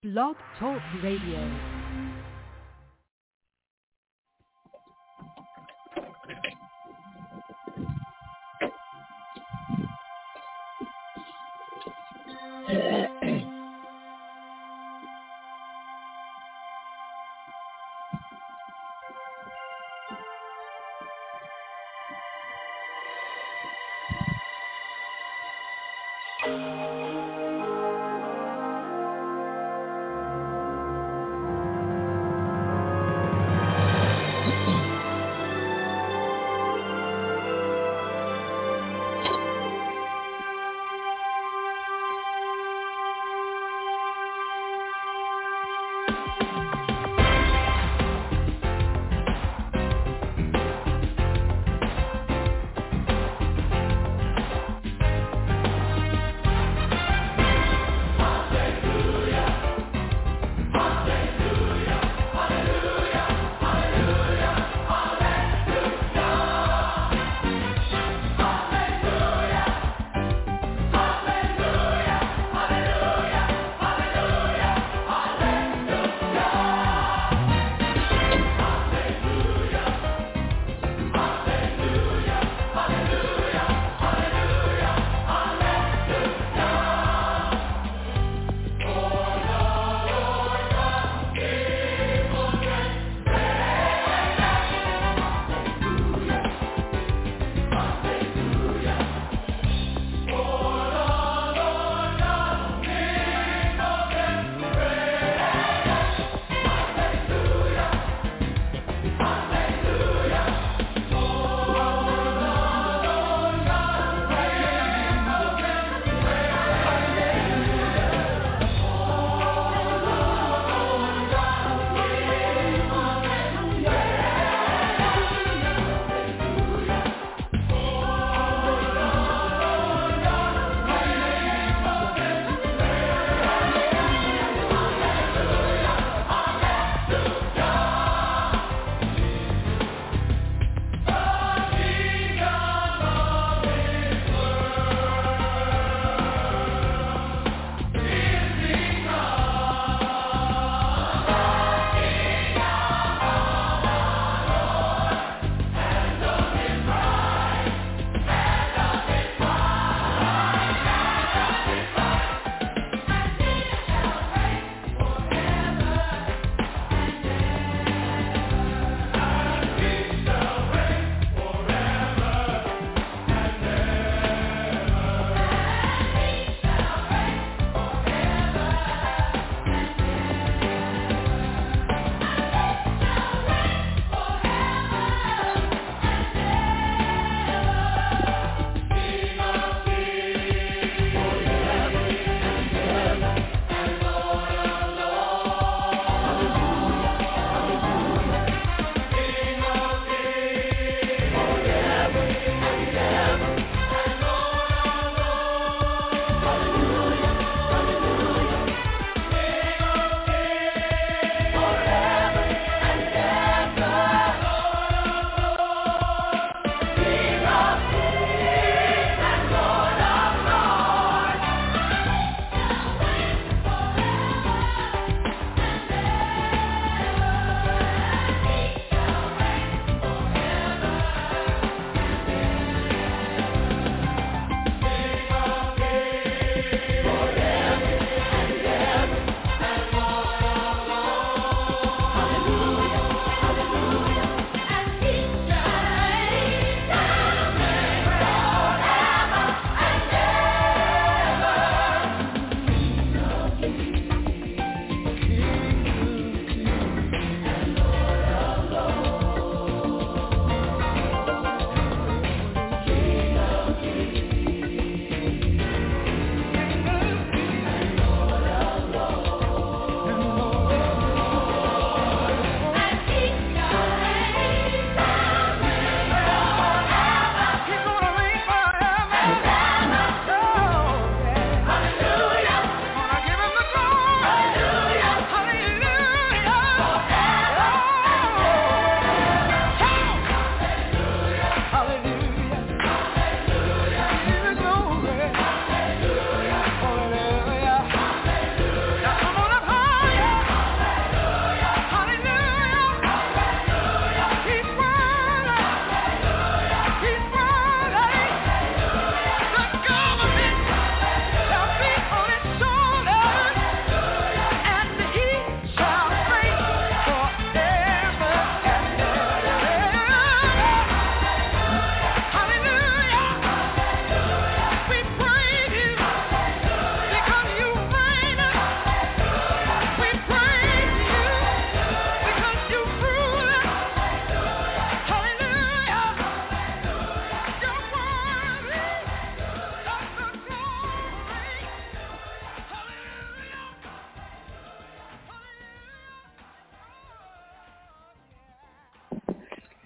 Blog Talk Radio.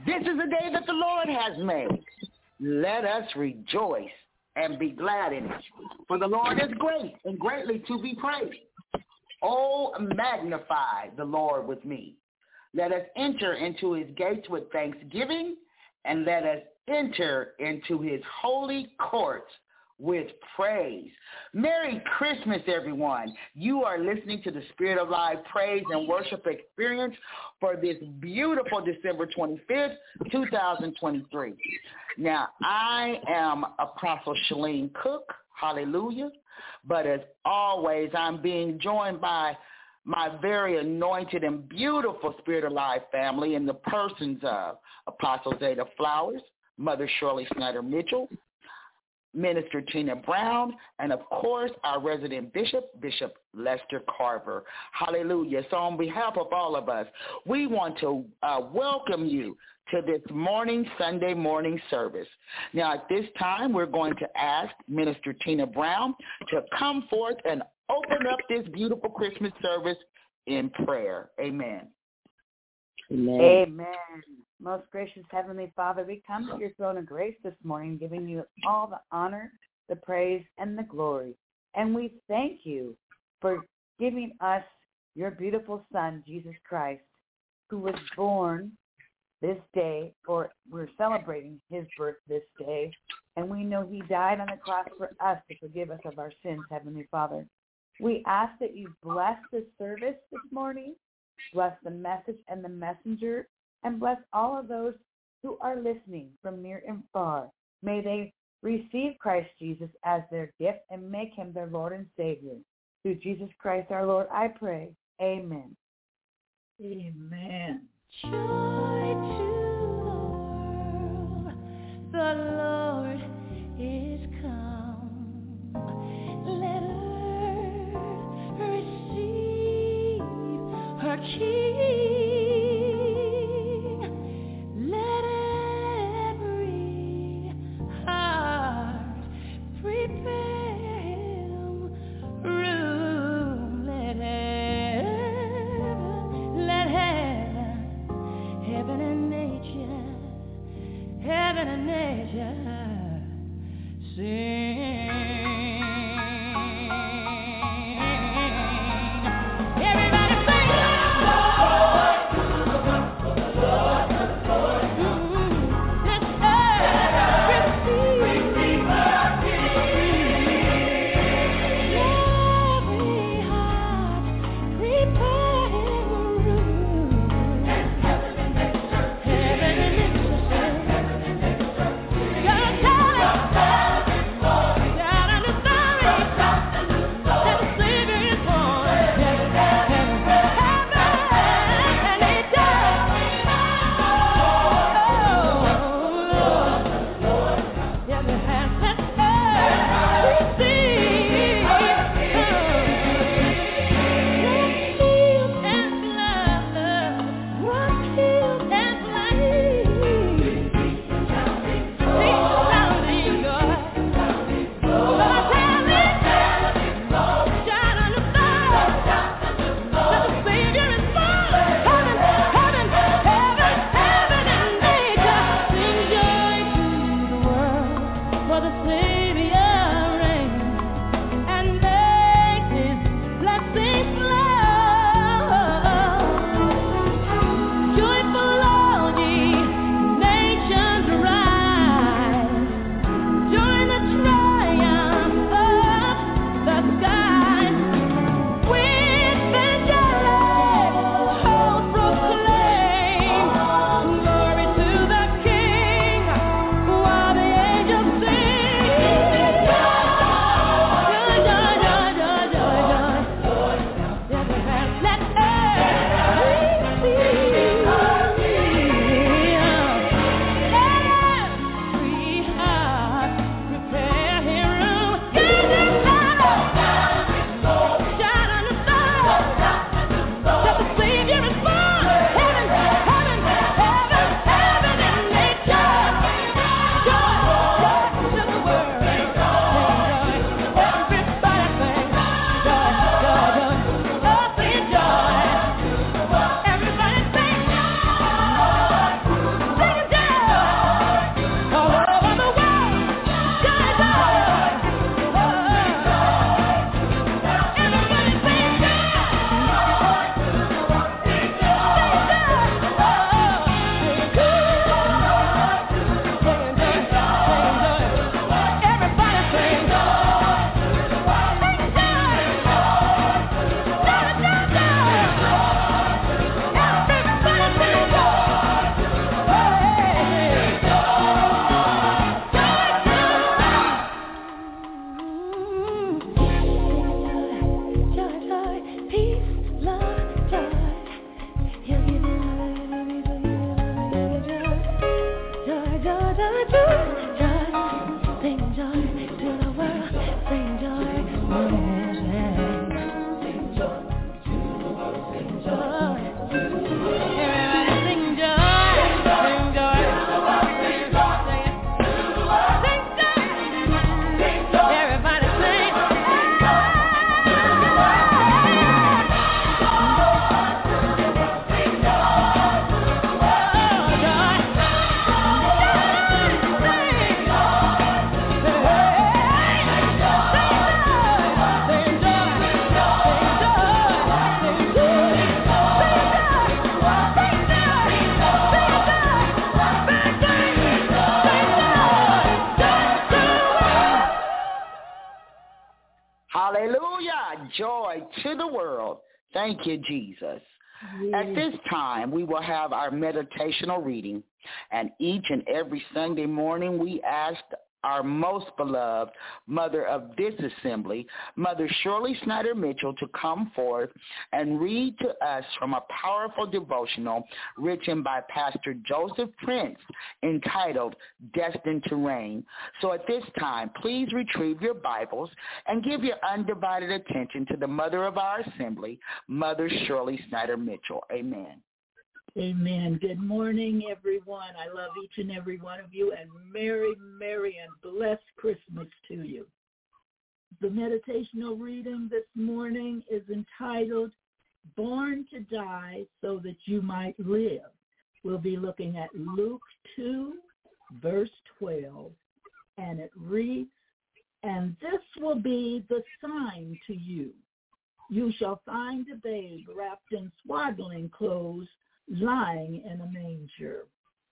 This is the day that the Lord has made. Let us rejoice and be glad in it. For the Lord is great and greatly to be praised. Oh, magnify the Lord with me. Let us enter into his gates with thanksgiving, and let us enter into his holy courts with praise. Merry Christmas, everyone. You are listening to the Spirit of Life Praise and Worship Experience for this beautiful December 25th, 2023. Now, I am Apostle Shalene Cook. Hallelujah. But as always, I'm being joined by my very anointed and beautiful Spirit of Life family in the persons of Apostle Zeta Flowers, Mother Shirley Snyder Mitchell, Minister Tina Brown, and of course our resident bishop, Bishop Lester Carver. Hallelujah. So on behalf of all of us, we want to welcome you to this Sunday morning service. Now at this time, we're going to ask Minister Tina Brown to come forth and open up this beautiful Christmas service in prayer. Amen. Amen. Amen. Most gracious Heavenly Father, we come to your throne of grace this morning, giving you all the honor, the praise, and the glory. And we thank you for giving us your beautiful Son, Jesus Christ, who was born this day, or we're celebrating his birth this day. And we know he died on the cross for us to forgive us of our sins, Heavenly Father. We ask that you bless this service this morning, bless the message and the messenger, and bless all of those who are listening from near and far. May they receive Christ Jesus as their gift and make him their Lord and Savior. Through Jesus Christ our Lord, I pray. Amen. Amen. Joy to the world, the Lord is come. Let earth receive her King. Let every heart prepare him room. Let heaven and nature sing. Everybody sing. joy to the world. Thank you, Jesus. At this time, we will have our meditational reading, and each and every Sunday morning we ask our most beloved mother of this assembly, Mother Shirley Snyder Mitchell, to come forth and read to us from a powerful devotional written by Pastor Joseph Prince entitled Destined to Reign. So at this time, please retrieve your Bibles and give your undivided attention to the mother of our assembly, Mother Shirley Snyder Mitchell. Amen. Amen. Good morning, everyone. I love each and every one of you, and merry, merry, and blessed Christmas to you. The meditational reading this morning is entitled, Born to Die So That You Might Live. We'll be looking at Luke 2, verse 12, and it reads, And this will be the sign to you. You shall find a babe wrapped in swaddling clothes, lying in a manger.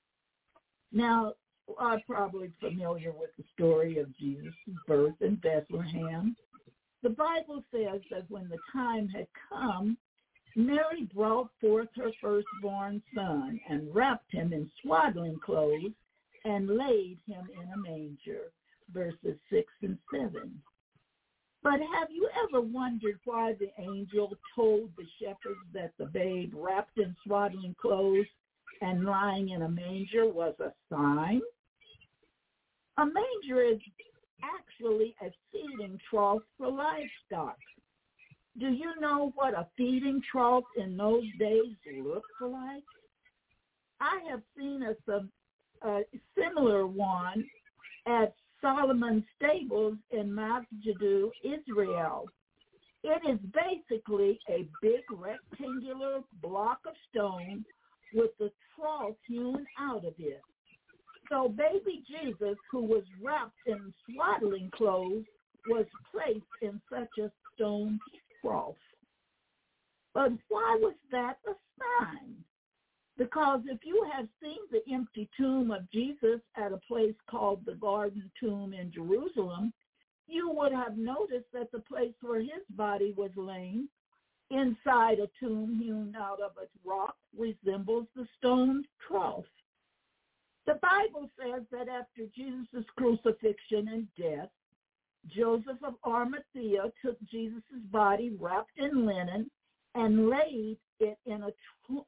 Now, I'm probably familiar with the story of Jesus' birth in Bethlehem. The Bible says that when the time had come, Mary brought forth her firstborn son and wrapped him in swaddling clothes and laid him in a manger, verses 6 and 7. But have you ever wondered why the angel told the shepherds that the babe wrapped in swaddling clothes and lying in a manger was a sign? A manger is actually a feeding trough for livestock. Do you know what a feeding trough in those days looked like? I have seen a similar one at Solomon's stables in Masjid, Israel. It is basically a big rectangular block of stone with the trough hewn out of it. So baby Jesus, who was wrapped in swaddling clothes, was placed in such a stone trough. But why was that a sign? Because if you have seen the empty tomb of Jesus at a place called the Garden Tomb in Jerusalem, you would have noticed that the place where his body was laying, inside a tomb hewn out of a rock, resembles the stone trough. The Bible says that after Jesus' crucifixion and death, Joseph of Arimathea took Jesus' body wrapped in linen and laid it in a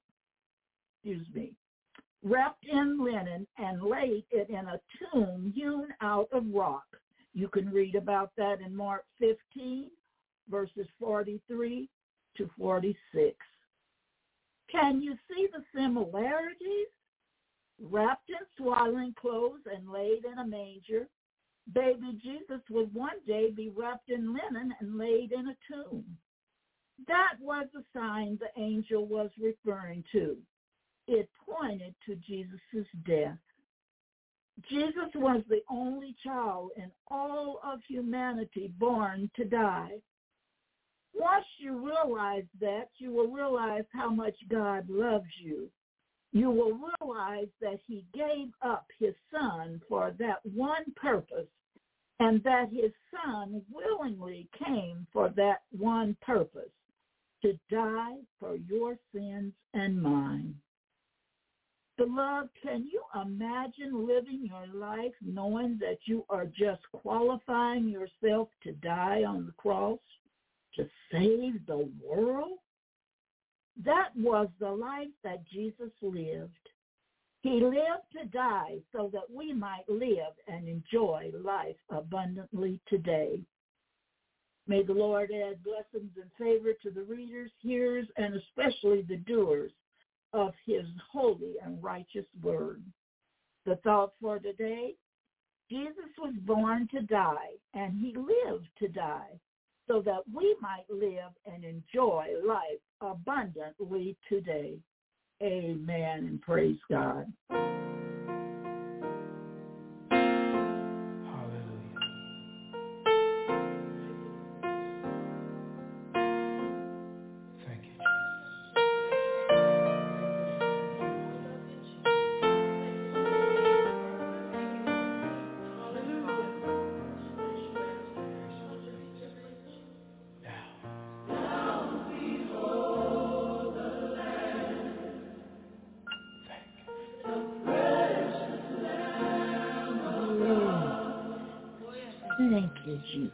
wrapped in linen and laid it in a tomb hewn out of rock. You can read about that in Mark 15, verses 43 to 46. Can you see the similarities? Wrapped in swaddling clothes and laid in a manger, baby Jesus would one day be wrapped in linen and laid in a tomb. That was the sign the angel was referring to. It pointed to Jesus' death. Jesus was the only child in all of humanity born to die. Once you realize that, you will realize how much God loves you. You will realize that he gave up his son for that one purpose, and that his son willingly came for that one purpose, to die for your sins and mine. Beloved, can you imagine living your life knowing that you are just qualifying yourself to die on the cross to save the world? That was the life that Jesus lived. He lived to die so that we might live and enjoy life abundantly today. May the Lord add blessings and favor to the readers, hearers, and especially the doers of his holy and righteous word. The thought for today, Jesus was born to die, and he lived to die, so that we might live and enjoy life abundantly today. Amen, and praise God. is you.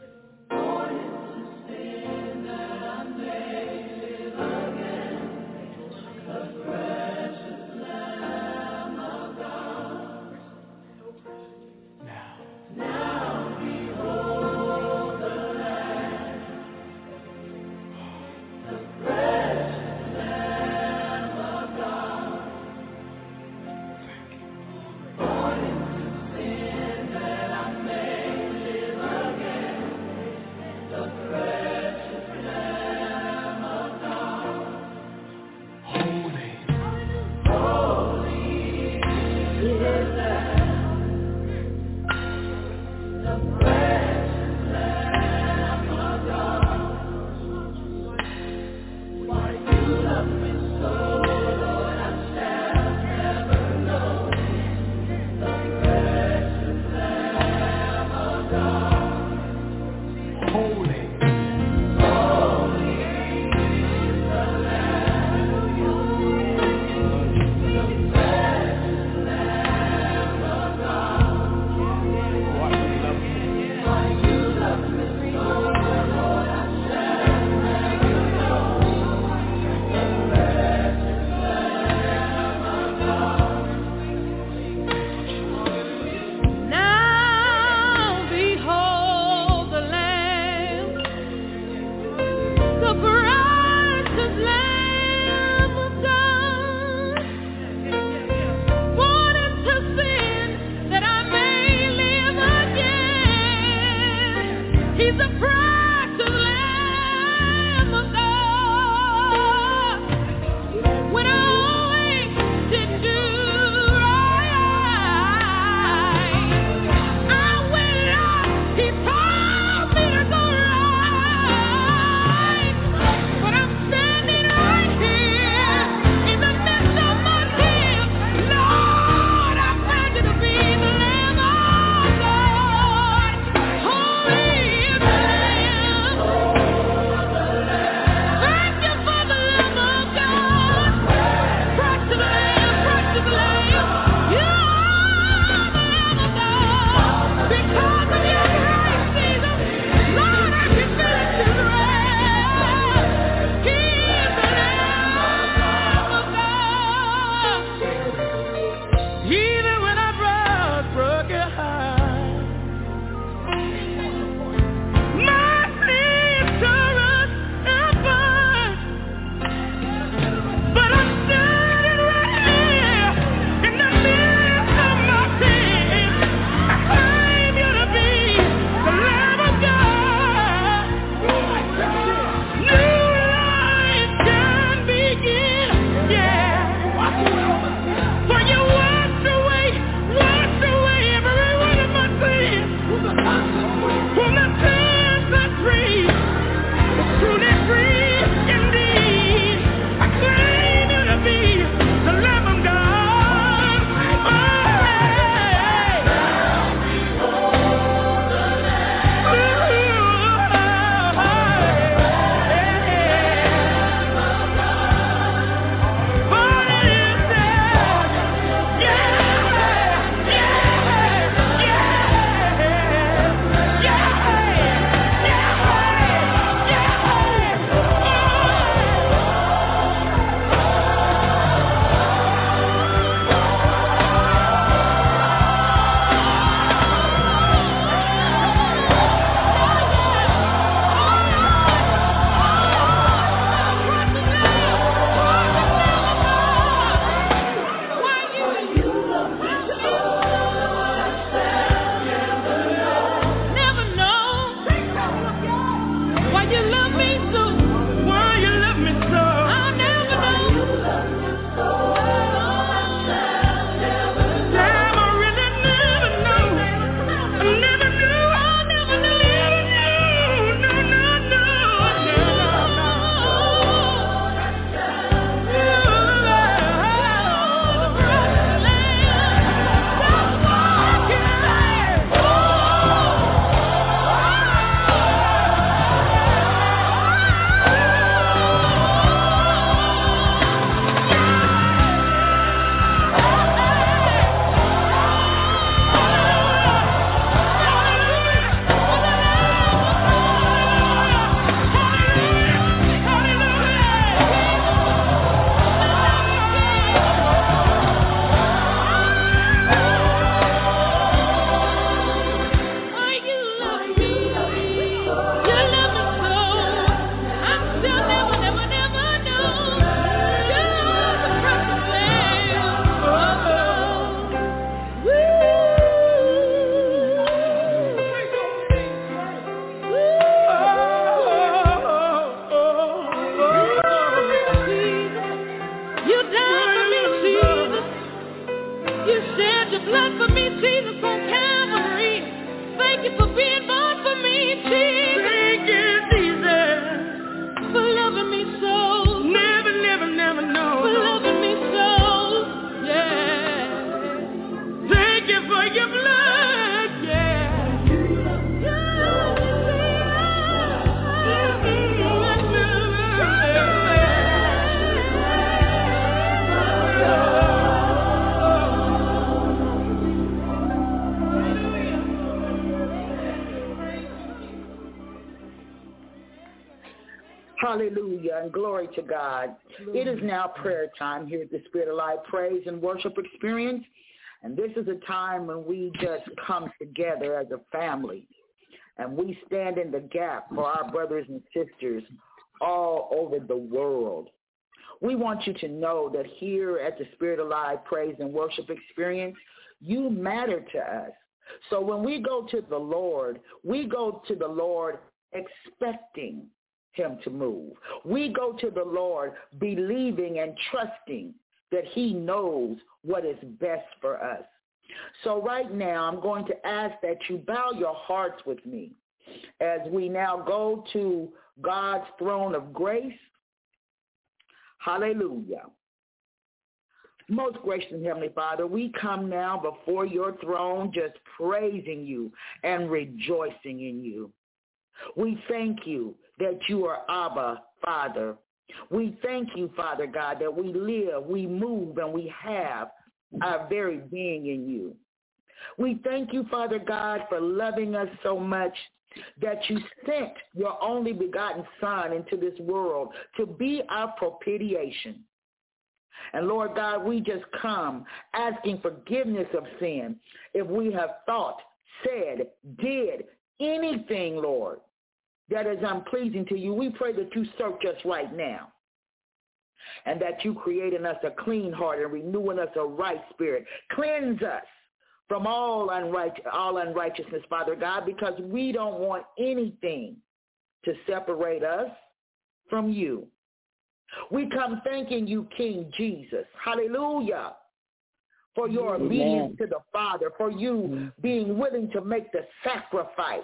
Hallelujah, and glory to God. It is now prayer time here at the Spirit of Life Praise and Worship Experience. And this is a time when we just come together as a family. And we stand in the gap for our brothers and sisters all over the world. We want you to know that here at the Spirit of Life Praise and Worship Experience, you matter to us. So when we go to the Lord, we go to the Lord expecting him to move. We go to the Lord believing and trusting that he knows what is best for us. So right now, I'm going to ask that you bow your hearts with me as we now go to God's throne of grace. Hallelujah. Most gracious and Heavenly Father, we come now before your throne just praising you and rejoicing in you. We thank you that you are Abba, Father. We thank you, Father God, that we live, we move, and we have our very being in you. We thank you, Father God, for loving us so much that you sent your only begotten Son into this world to be our propitiation. And Lord God, we just come asking forgiveness of sin if we have thought, said, did anything, Lord, that is unpleasing to you. We pray that you search us right now and that you create in us a clean heart and renew in us a right spirit. Cleanse us from all unrighteousness, Father God, because we don't want anything to separate us from you. We come thanking you, King Jesus. Hallelujah. For your obedience to the Father, for you being willing to make the sacrifice,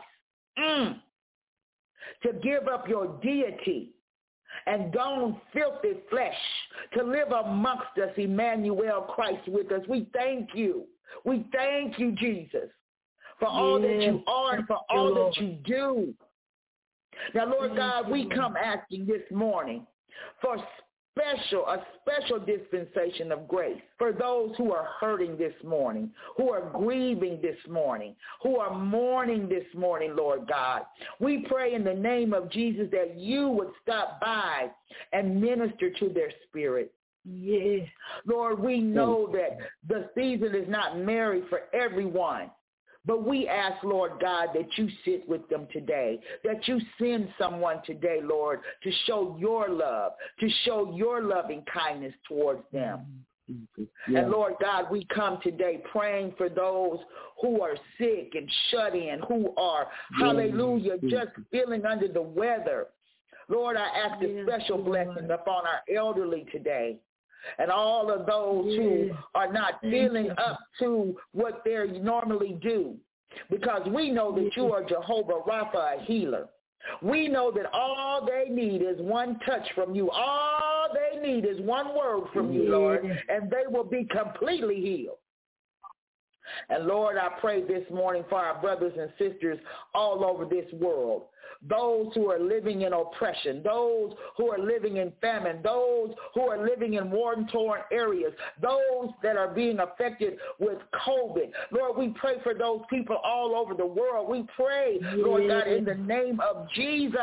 to give up your deity and don filthy flesh, to live amongst us, Emmanuel, Christ with us. We thank you. We thank you, Jesus, for all that you are and for all that you do. Now, Lord God, we come asking this morning for a special dispensation of grace for those who are hurting this morning, who are grieving this morning, who are mourning this morning, Lord God. We pray in the name of Jesus that you would stop by and minister to their spirit. Yes. Lord, we know that the season is not merry for everyone. But we ask, Lord God, that you sit with them today, that you send someone today, Lord, to show your love, to show your loving kindness towards them. Yeah. And Lord God, we come today praying for those who are sick and shut in, who are, hallelujah, just feeling under the weather. Lord, I ask a special blessing upon our elderly today. And all of those who are not feeling up to what they normally do. Because we know that you are Jehovah Rapha, a healer. We know that all they need is one touch from you. All they need is one word from you, Lord, and they will be completely healed. And Lord, I pray this morning for our brothers and sisters all over this world, those who are living in oppression, those who are living in famine, those who are living in war-torn areas, those that are being affected with COVID. Lord, we pray for those people all over the world. We pray, Lord God, in the name of Jesus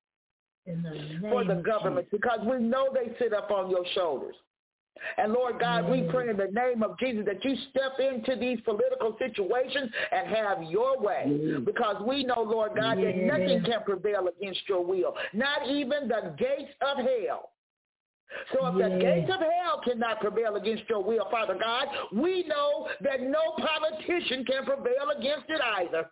for the government, because we know they sit up on your shoulders. And Lord God, we pray in the name of Jesus that you step into these political situations and have your way. Because we know, Lord God, that nothing can prevail against your will, not even the gates of hell. So if the gates of hell cannot prevail against your will, Father God, we know that no politician can prevail against it either.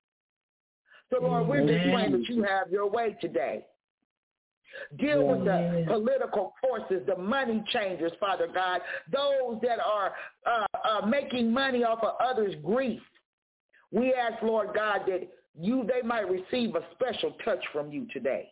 So, Lord, we're just praying that you have your way today. Deal with the political forces, the money changers, Father God, those that are making money off of others' grief. We ask, Lord God, that they might receive a special touch from you today.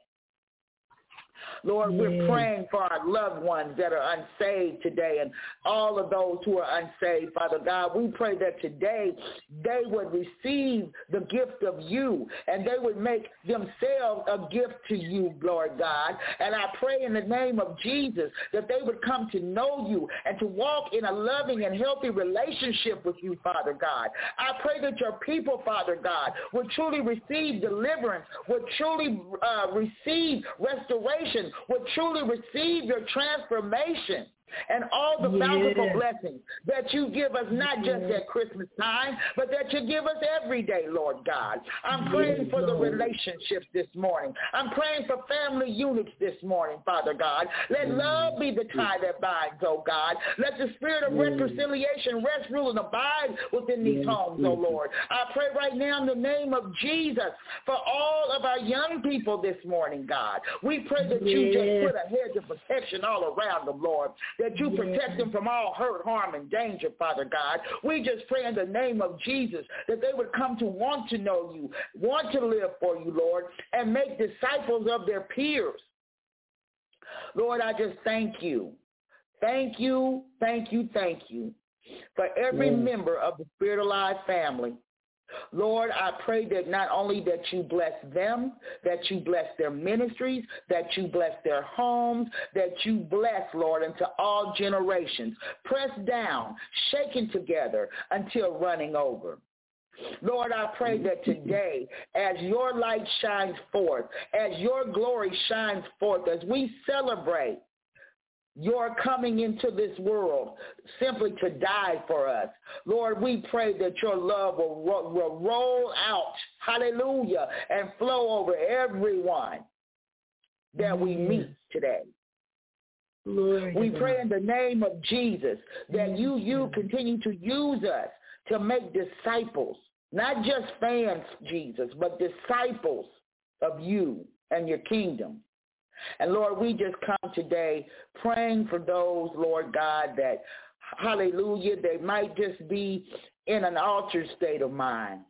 Lord, we're praying for our loved ones that are unsaved today and all of those who are unsaved, Father God. We pray that today they would receive the gift of you and they would make themselves a gift to you, Lord God. And I pray in the name of Jesus that they would come to know you and to walk in a loving and healthy relationship with you, Father God. I pray that your people, Father God, would truly receive deliverance, would truly receive restoration generation would truly receive your transformation and all the bountiful blessings that you give us, not just at Christmas time, but that you give us every day, Lord God. I'm praying for the relationships this morning. I'm praying for family units this morning, Father God. Let love be the tie that binds, oh God. Let the spirit of reconciliation rest, rule, and abide within these homes, oh Lord. I pray right now in the name of Jesus for all of our young people this morning, God. We pray that you just put a hedge of protection all around them, Lord, that you protect them from all hurt, harm, and danger, Father God. We just pray in the name of Jesus that they would come to want to know you, want to live for you, Lord, and make disciples of their peers. Lord, I just thank you. Thank you, thank you, thank you for every member of the Spirit Alive family. Lord, I pray that not only that you bless them, that you bless their ministries, that you bless their homes, that you bless, Lord, into all generations, pressed down, shaken together until running over. Lord, I pray that today, as your light shines forth, as your glory shines forth, as we celebrate your coming into this world simply to die for us, Lord, we pray that your love will roll out, hallelujah, and flow over everyone that we meet today. Lord, we pray in the name of Jesus that you continue to use us to make disciples, not just fans, Jesus, but disciples of you and your kingdom. And Lord, we just come today praying for those, Lord God, that, hallelujah, they might just be in an altered state of mind.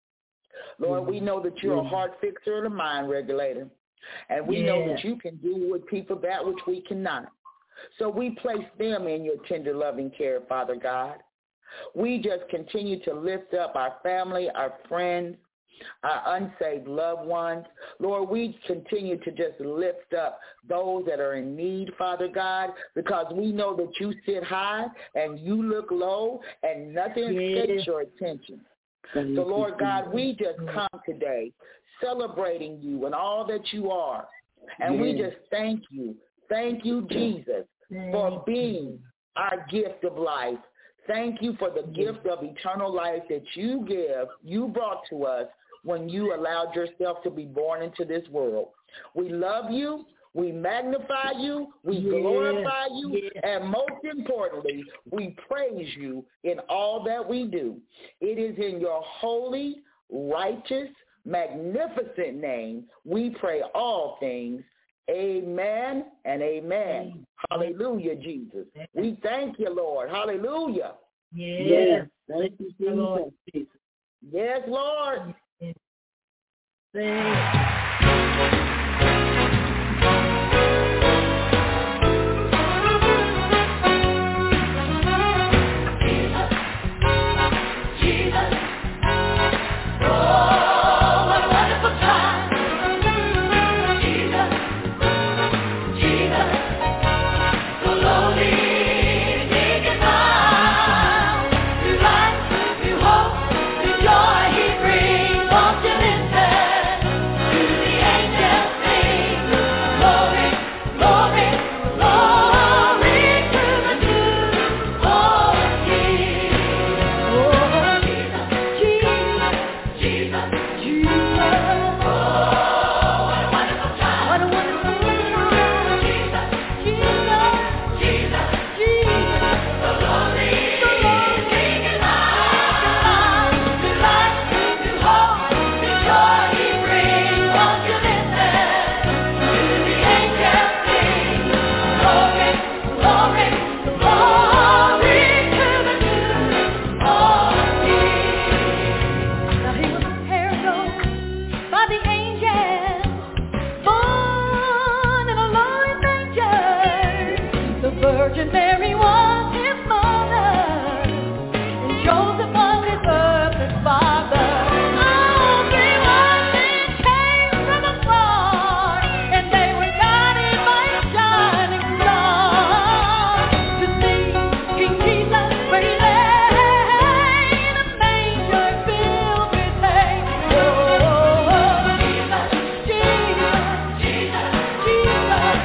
Lord, we know that you're a heart fixer and a mind regulator. And we know that you can do with people that which we cannot. So we place them in your tender, loving care, Father God. We just continue to lift up our family, our friends, our unsaved loved ones. Lord, we continue to just lift up those that are in need, Father God, because we know that you sit high and you look low and nothing escapes your attention. So, Lord God, we just come today celebrating you and all that you are. And we just thank you. Thank you, Jesus, for being our gift of life. Thank you for the gift of eternal life that you brought to us when you allowed yourself to be born into this world. We love you, we magnify you, we glorify you, and most importantly, we praise you in all that we do. It is in your holy, righteous, magnificent name we pray all things. Amen and amen. Hallelujah, Jesus. We thank you, Lord. Hallelujah. Yes. Thank you, Lord. Yes, Lord. Jesus.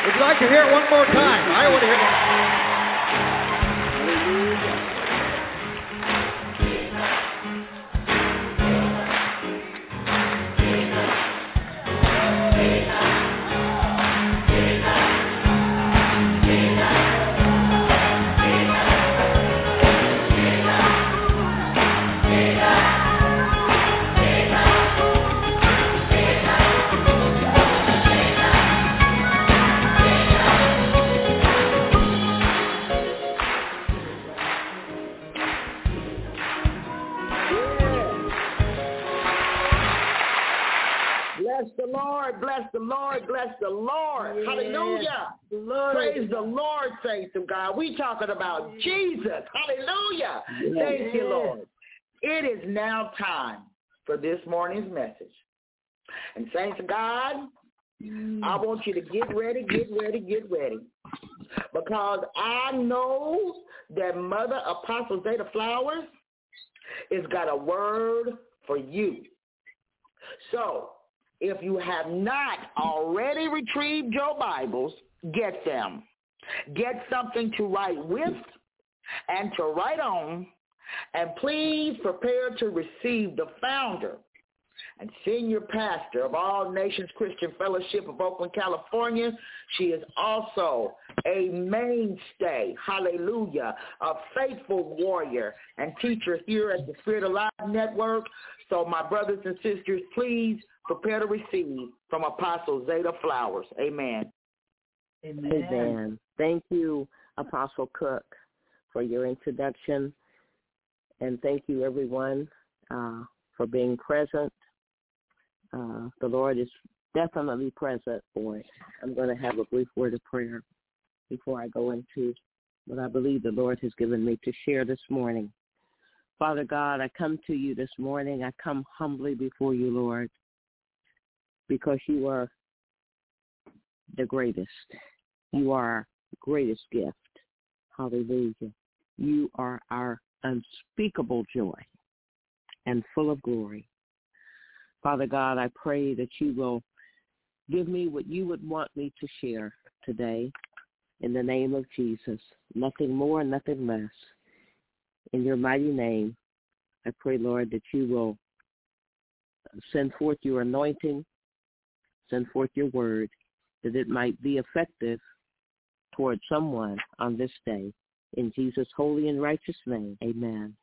Would you like to hear it one more time? I want to hear it. Bless the Lord, bless the Lord. Yes. Hallelujah. Lord. Praise the Lord, saints of God. We talking about Jesus. Hallelujah. Yes. Thank you, Lord. It is now time for this morning's message. And saints of God, I want you to get ready. Because I know that Mother Apostle Zeta Flowers has got a word for you. So, if you have not already retrieved your Bibles, get them. Get something to write with and to write on, and please prepare to receive the founder and senior pastor of All Nations Christian Fellowship of Oakland, California. She is also a mainstay, hallelujah, a faithful warrior and teacher here at the Spirit Alive Network. So my brothers and sisters, please prepare to receive from Apostle Zeta Flowers. Amen. Amen. Thank you, Apostle Cook, for your introduction. And thank you, everyone, for being present. The Lord is definitely present for it. I'm going to have a brief word of prayer before I go into what I believe the Lord has given me to share this morning. Father God, I come to you this morning. I come humbly before you, Lord, because you are the greatest. You are our greatest gift. Hallelujah. You are our unspeakable joy and full of glory. Father God, I pray that you will give me what you would want me to share today in the name of Jesus. Nothing more, nothing less. In your mighty name, I pray, Lord, that you will send forth your anointing, send forth your word, that it might be effective toward someone on this day. In Jesus' holy and righteous name, amen.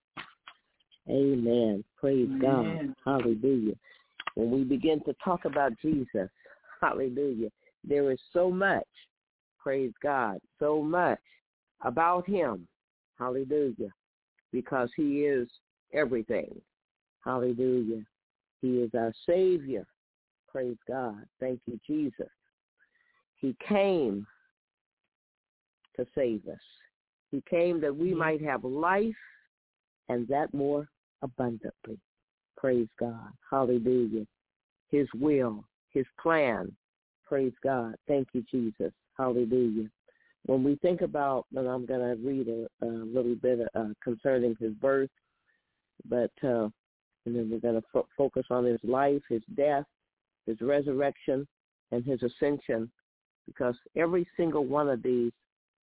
Amen. Praise God. Hallelujah. When we begin to talk about Jesus, hallelujah, there is so much, praise God, so much about him, hallelujah, because he is everything. Hallelujah. He is our Savior. Praise God. Thank you, Jesus. He came to save us. He came that we might have life, and that more abundantly. Praise God. Hallelujah. His will, his plan. Praise God. Thank you, Jesus. Hallelujah. When we think about, and I'm going to read a little bit concerning his birth, but and then we're going to focus on his life, his death, his resurrection, and his ascension, because every single one of these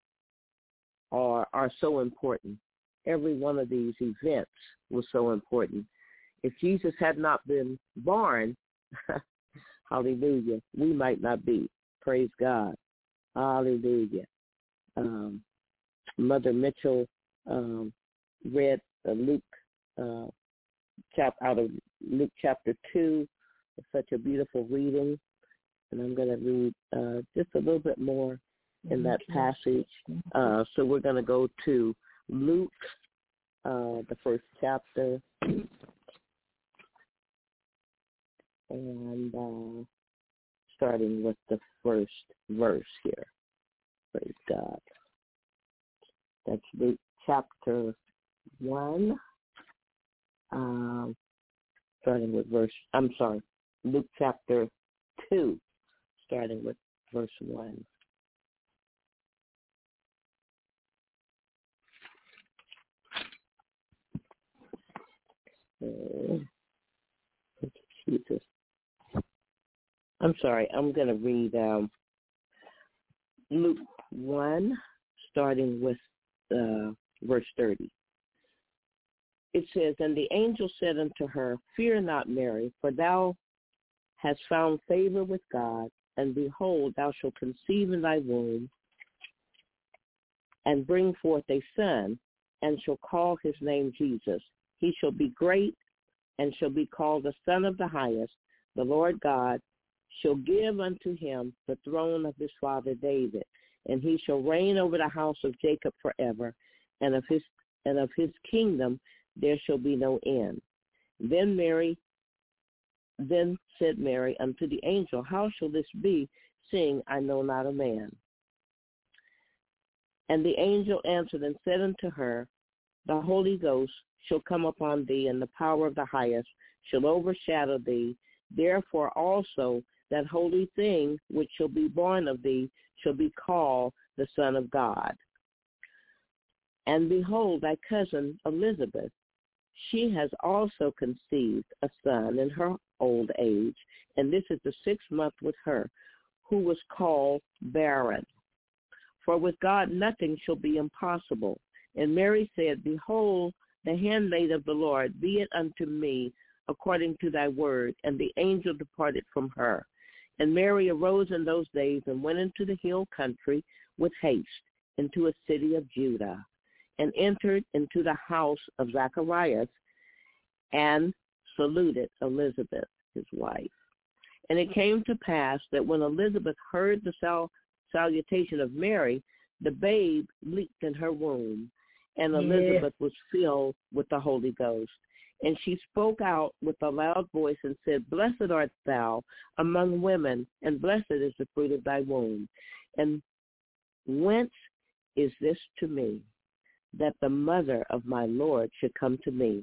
are so important. Every one of these events was so important. If Jesus had not been born, hallelujah, we might not be. Praise God. Hallelujah. Mother Mitchell read Luke out of Luke chapter 2. It's such a beautiful reading. And I'm going to read just a little bit more in that passage. So we're going to go to Luke, the first chapter, and starting with the first verse here. Praise God. That's Luke chapter 1, starting with Luke chapter 2, starting with verse 1. Jesus. I'm sorry. I'm going to read Luke 1, starting with verse 30. It says, "And the angel said unto her, Fear not, Mary, for thou hast found favor with God, and behold, thou shalt conceive in thy womb, and bring forth a son, and shall call his name Jesus. He shall be great, and shall be called the Son of the Highest. The Lord God shall give unto him the throne of his father David, and he shall reign over the house of Jacob forever, and of his kingdom there shall be no end." Then said Mary unto the angel, How shall this be, seeing I know not a man? And the angel answered and said unto her, The Holy Ghost shall come upon thee, and the power of the Highest shall overshadow thee. Therefore also that holy thing which shall be born of thee shall be called the Son of God. And behold, thy cousin Elizabeth, she has also conceived a son in her old age, and this is the 6th month with her, who was called barren. For with God nothing shall be impossible. And Mary said, Behold, the handmaid of the Lord, be it unto me according to thy word. And the angel departed from her. And Mary arose in those days and went into the hill country with haste into a city of Judah, and entered into the house of Zacharias, and saluted Elizabeth, his wife. And it came to pass that when Elizabeth heard the salutation of Mary, the babe leaped in her womb, and Elizabeth was filled with the Holy Ghost. And she spoke out with a loud voice and said, Blessed art thou among women, and blessed is the fruit of thy womb. And whence is this to me, that the mother of my Lord should come to me?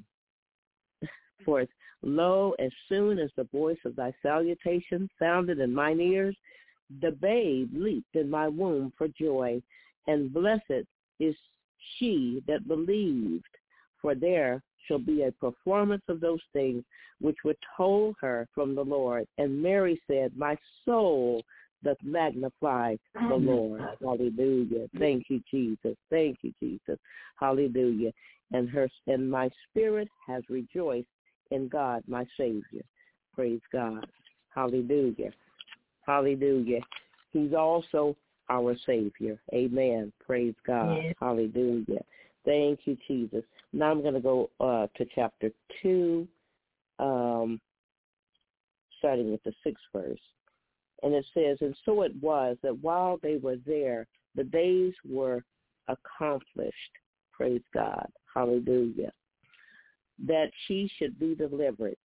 For lo, as soon as the voice of thy salutation sounded in mine ears, the babe leaped in my womb for joy, and blessed is she that believed, for there shall be a performance of those things which were told her from the Lord. And Mary said, My soul doth magnify the Lord. Hallelujah. Thank you, Jesus. Thank you, Jesus. Hallelujah. And my spirit has rejoiced in God, my Savior. Praise God. Hallelujah. Hallelujah. He's also our Savior. Amen. Praise God. Yes. Hallelujah. Thank you, Jesus. Now I'm going to go to chapter 2, starting with the 6th verse. And it says, And so it was that while they were there, the days were accomplished. Praise God. Hallelujah. That she should be delivered.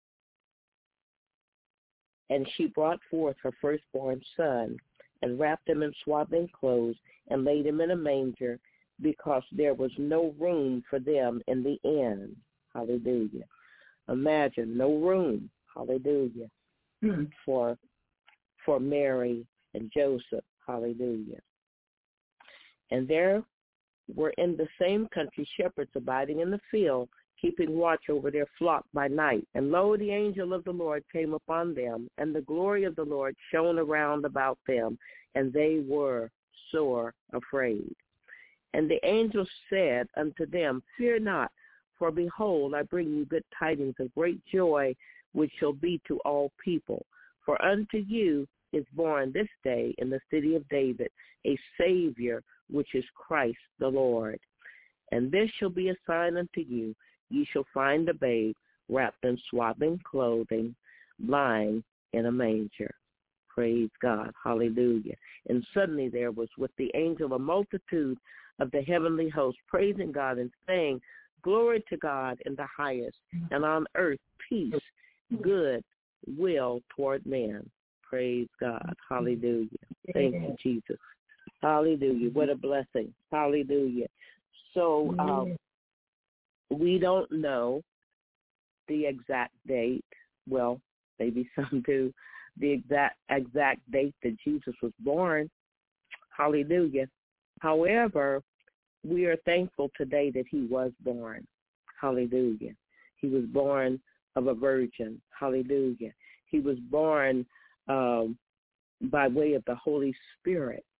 And she brought forth her firstborn son, and wrapped him in swaddling clothes, and laid him in a manger, because there was no room for them in the inn. Hallelujah. Imagine, no room. Hallelujah. For Mary and Joseph. Hallelujah. And there were in the same country shepherds abiding in the field, keeping watch over their flock by night. And lo, the angel of the Lord came upon them, and the glory of the Lord shone around about them, and they were sore afraid. And the angel said unto them, Fear not, for behold, I bring you good tidings of great joy, which shall be to all people. For unto you is born this day in the city of David a Savior, which is Christ the Lord. And this shall be a sign unto you. Ye shall find the babe wrapped in swaddling clothing, lying in a manger. Praise God. Hallelujah. And suddenly there was with the angel a multitude of the heavenly host, praising God and saying, Glory to God in the highest, and on earth peace, good will toward men. Praise God. Hallelujah. Thank you, Jesus. Hallelujah. What a blessing. Hallelujah. So we don't know the exact date. Well, maybe some do. The exact date that Jesus was born. Hallelujah. However, we are thankful today that he was born. Hallelujah. He was born of a virgin. Hallelujah. He was born by way of the Holy Spirit.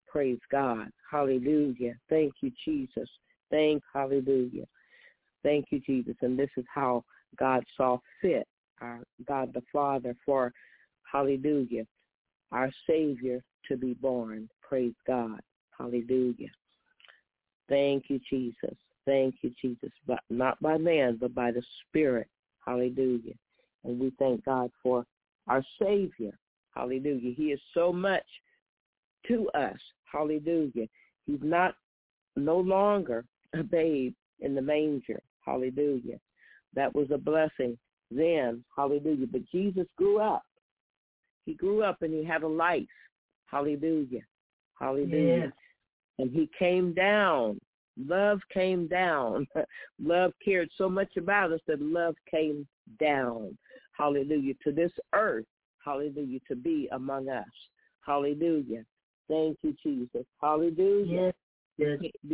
Praise God. Hallelujah. Thank you, Jesus. Hallelujah. Thank you, Jesus. And this is how God saw fit, our God the Father, for, hallelujah, our Savior to be born. Praise God. Hallelujah. Thank you, Jesus. Thank you, Jesus. But not by man, but by the Spirit. Hallelujah. And we thank God for our Savior. Hallelujah. He is so much to us. Hallelujah. He's no longer a babe in the manger. Hallelujah. That was a blessing then. Hallelujah. But Jesus grew up. He grew up and he had a life. Hallelujah. Hallelujah. Yes. And he came down. Love came down. Love cared so much about us that love came down. Hallelujah. To this earth. Hallelujah. To be among us. Hallelujah. Thank you, Jesus. Hallelujah. Yes.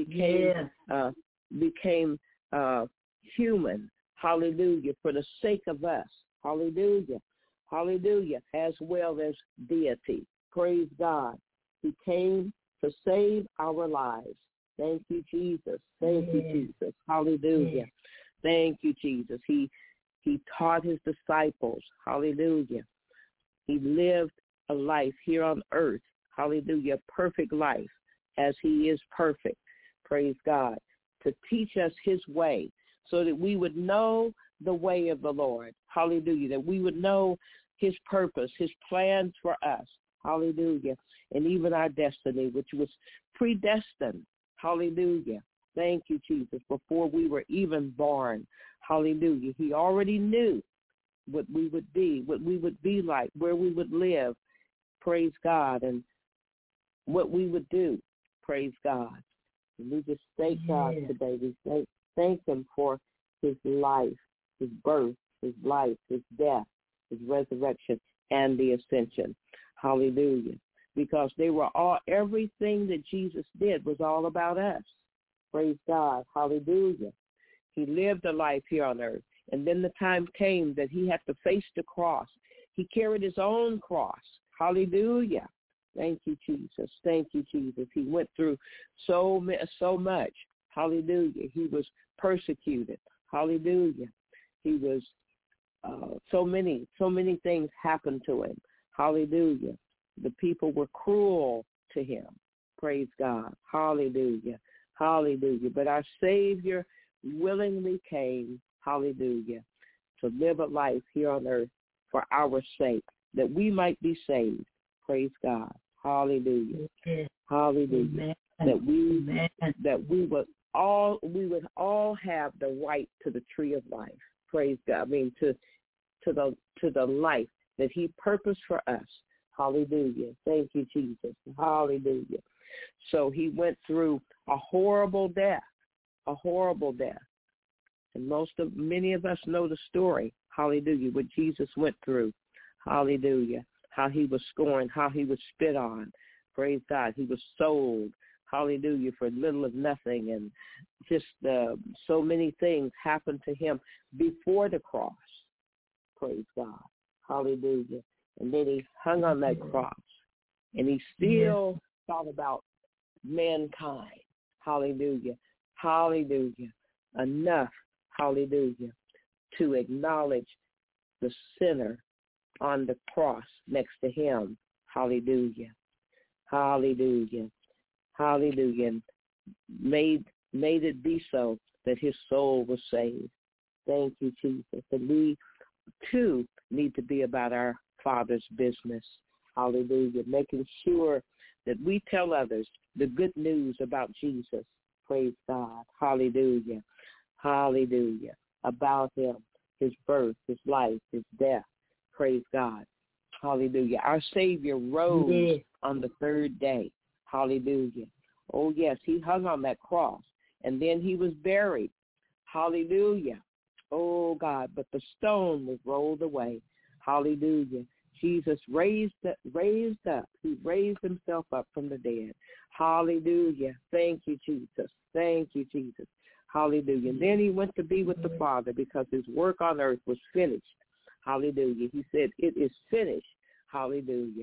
Became human. Hallelujah. For the sake of us. Hallelujah. Hallelujah. As well as deity. Praise God. He came to save our lives. Thank you, Jesus. Thank you, Jesus. Hallelujah. Thank you, Jesus. He taught his disciples. Hallelujah. He lived a life here on earth. Hallelujah. A perfect life as he is perfect. Praise God. To teach us his way so that we would know the way of the Lord. Hallelujah. That we would know his purpose, his plans for us. Hallelujah. And even our destiny, which was predestined. Hallelujah. Thank you, Jesus. Before we were even born. Hallelujah. He already knew what we would be like, where we would live. Praise God. And what we would do. Praise God. And we just thank God today. We thank him for his life, his birth, his life, his death, his resurrection, and the ascension. Hallelujah. Because everything that Jesus did was all about us. Praise God. Hallelujah. He lived a life here on earth. And then the time came that he had to face the cross. He carried his own cross. Hallelujah. Thank you, Jesus. Thank you, Jesus. He went through so much. Hallelujah. He was persecuted. Hallelujah. He was, so many things happened to him. Hallelujah. The people were cruel to him. Praise God. Hallelujah. Hallelujah. But our Savior willingly came, hallelujah, to live a life here on earth for our sake, that we might be saved. Praise God. Hallelujah. Hallelujah. Amen. That we would all have the right to the tree of life. Praise God. I mean to the life that he purposed for us. Hallelujah. Thank you, Jesus. Hallelujah. So he went through a horrible death. And many of us know the story. Hallelujah. What Jesus went through. Hallelujah. How he was scorned, how he was spit on. Praise God. He was sold. Hallelujah. For little of nothing. And just so many things happened to him before the cross. Praise God. Hallelujah. And then he hung on that cross. And he still thought about mankind. Hallelujah. Hallelujah. Enough, hallelujah, to acknowledge the sinner on the cross next to him. Hallelujah. Hallelujah. Hallelujah. And made it be so that his soul was saved. Thank you, Jesus. And we, too, need to be about our Father's business. Hallelujah. Making sure that we tell others the good news about Jesus. Praise God. Hallelujah. Hallelujah. About him, his birth, his life, his death. Praise God. Hallelujah. Our Savior rose on the third day. Hallelujah. Oh, yes, he hung on that cross, and then he was buried. Hallelujah. Oh, God, but the stone was rolled away. Hallelujah. Jesus raised up. He raised himself up from the dead. Hallelujah. Thank you, Jesus. Thank you, Jesus. Hallelujah. And then he went to be with the Father because his work on earth was finished. Hallelujah. He said, it is finished. Hallelujah.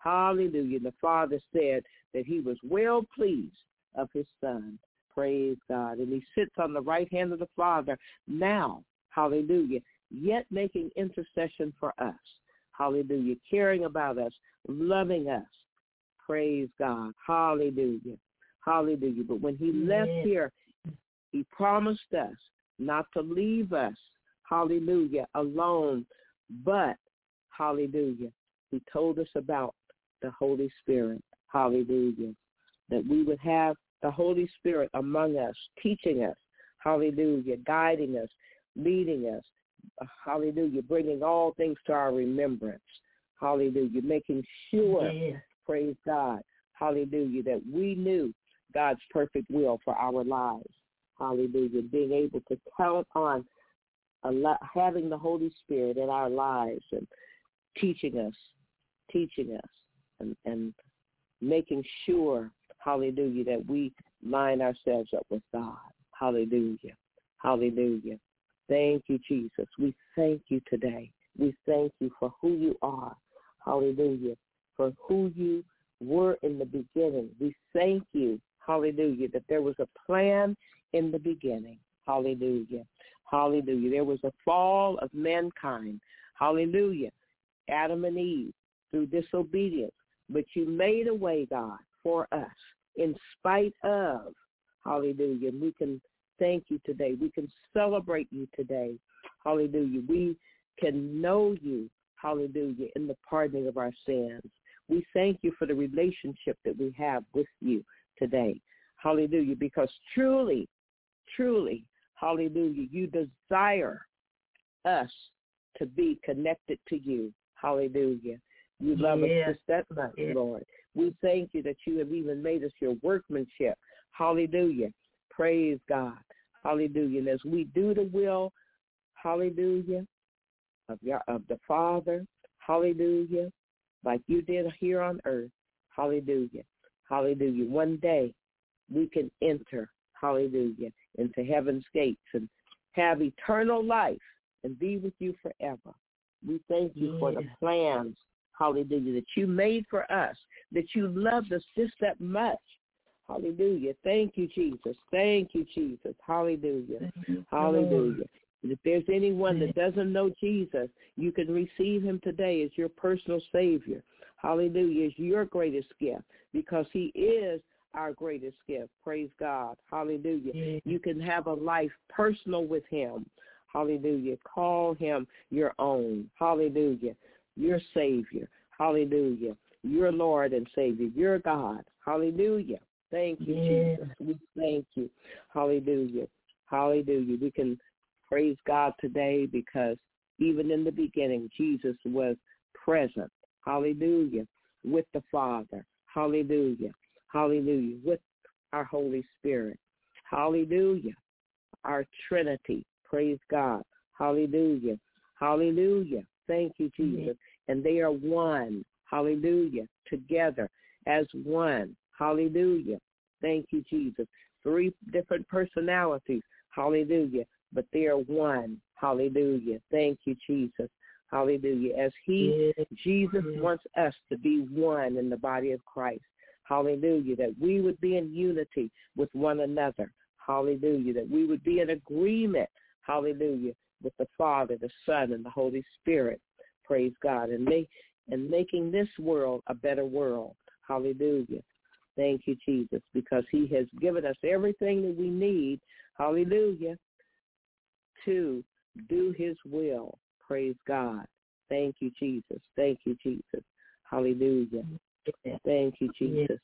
Hallelujah. The Father said that he was well pleased of his Son. Praise God. And he sits on the right hand of the Father now. Hallelujah. Yet making intercession for us. Hallelujah. Caring about us. Loving us. Praise God. Hallelujah. Hallelujah. But when he left here, he promised us not to leave us, hallelujah, alone, but, hallelujah, he told us about the Holy Spirit, hallelujah, that we would have the Holy Spirit among us, teaching us, hallelujah, guiding us, leading us, hallelujah, bringing all things to our remembrance, hallelujah, making sure, praise God, hallelujah, that we knew God's perfect will for our lives. Hallelujah. Being able to count on having the Holy Spirit in our lives and teaching us, and making sure, hallelujah, that we line ourselves up with God. Hallelujah. Hallelujah. Thank you, Jesus. We thank you today. We thank you for who you are. Hallelujah. For who you were in the beginning. We thank you, hallelujah, that there was a plan in the beginning. Hallelujah. Hallelujah. There was a fall of mankind. Hallelujah. Adam and Eve through disobedience. But you made a way, God, for us in spite of. Hallelujah. And we can thank you today. We can celebrate you today. Hallelujah. We can know you. Hallelujah. In the pardoning of our sins. We thank you for the relationship that we have with you today. Hallelujah. Because truly, hallelujah, you desire us to be connected to you. Hallelujah. You love us just that much, Lord. We thank you that you have even made us your workmanship. Hallelujah. Praise God. Hallelujah. And as we do the will, hallelujah, of the Father, hallelujah, like you did here on earth, hallelujah, hallelujah. One day we can enter, hallelujah, into heaven's gates and have eternal life and be with you forever. We thank you for the plans, hallelujah, that you made for us, that you loved us just that much. Hallelujah. Thank you, Jesus. Thank you, Jesus. Hallelujah. Hallelujah. And if there's anyone that doesn't know Jesus, you can receive him today as your personal Savior. Hallelujah. Is your greatest gift because he is our greatest gift. Praise God. Hallelujah. You can have a life personal with him. Hallelujah. Call him your own. Hallelujah. Your Savior. Hallelujah. Your Lord and Savior. Your God. Hallelujah. Thank you, Jesus. We thank you. Hallelujah. Hallelujah. We can praise God today because even in the beginning, Jesus was present. Hallelujah. With the Father. Hallelujah. Hallelujah. With our Holy Spirit. Hallelujah. Our Trinity. Praise God. Hallelujah. Hallelujah. Thank you, Jesus. And they are one. Hallelujah. Together as one. Hallelujah. Thank you, Jesus. 3 different personalities. Hallelujah. But they are one. Hallelujah. Thank you, Jesus. Hallelujah. As Jesus wants us to be one in the body of Christ. Hallelujah. That we would be in unity with one another. Hallelujah. That we would be in agreement. Hallelujah. With the Father, the Son, and the Holy Spirit. Praise God. And making this world a better world. Hallelujah. Thank you, Jesus, because he has given us everything that we need. Hallelujah. To do his will. Praise God. Thank you, Jesus. Thank you, Jesus. Hallelujah. Thank you, Jesus.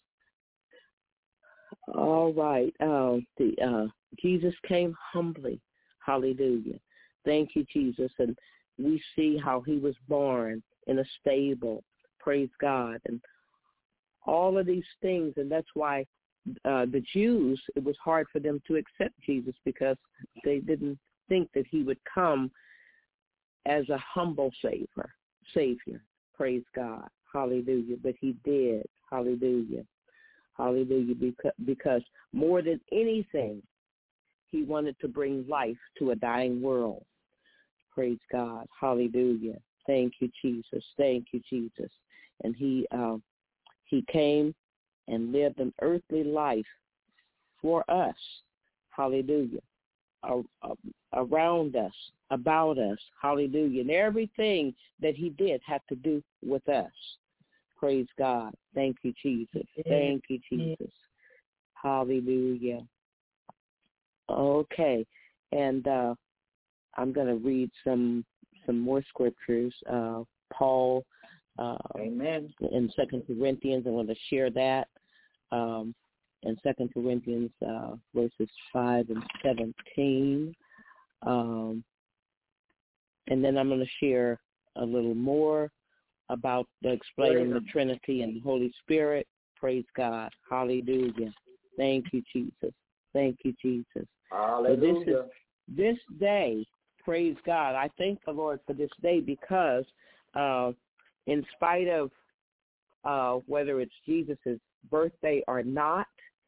All right. Jesus came humbly. Hallelujah. Thank you, Jesus. And we see how he was born in a stable. Praise God. And all of these things. And that's why the Jews, it was hard for them to accept Jesus because they didn't think that he would come as a humble savior. Praise God. Hallelujah. But he did. Hallelujah. Hallelujah. Because more than anything, he wanted to bring life to a dying world. Praise God. Hallelujah. Thank you, Jesus. Thank you, Jesus. And he He came and lived an earthly life for us. Hallelujah. Around us, about us. Hallelujah. And everything that he did had to do with us. Praise God. Thank you, Jesus. Thank you, Jesus. Hallelujah. Okay. And I'm going to read some more scriptures. Paul, Amen. In 2 Corinthians, I want to share that. In 2 Corinthians verses 5 and 17. And then I'm going to share a little more about explaining the Trinity and the Holy Spirit. Praise God. Hallelujah. Thank you, Jesus. Thank you, Jesus. Hallelujah. So this day, praise God. I thank the Lord for this day because in spite of whether it's Jesus' birthday or not,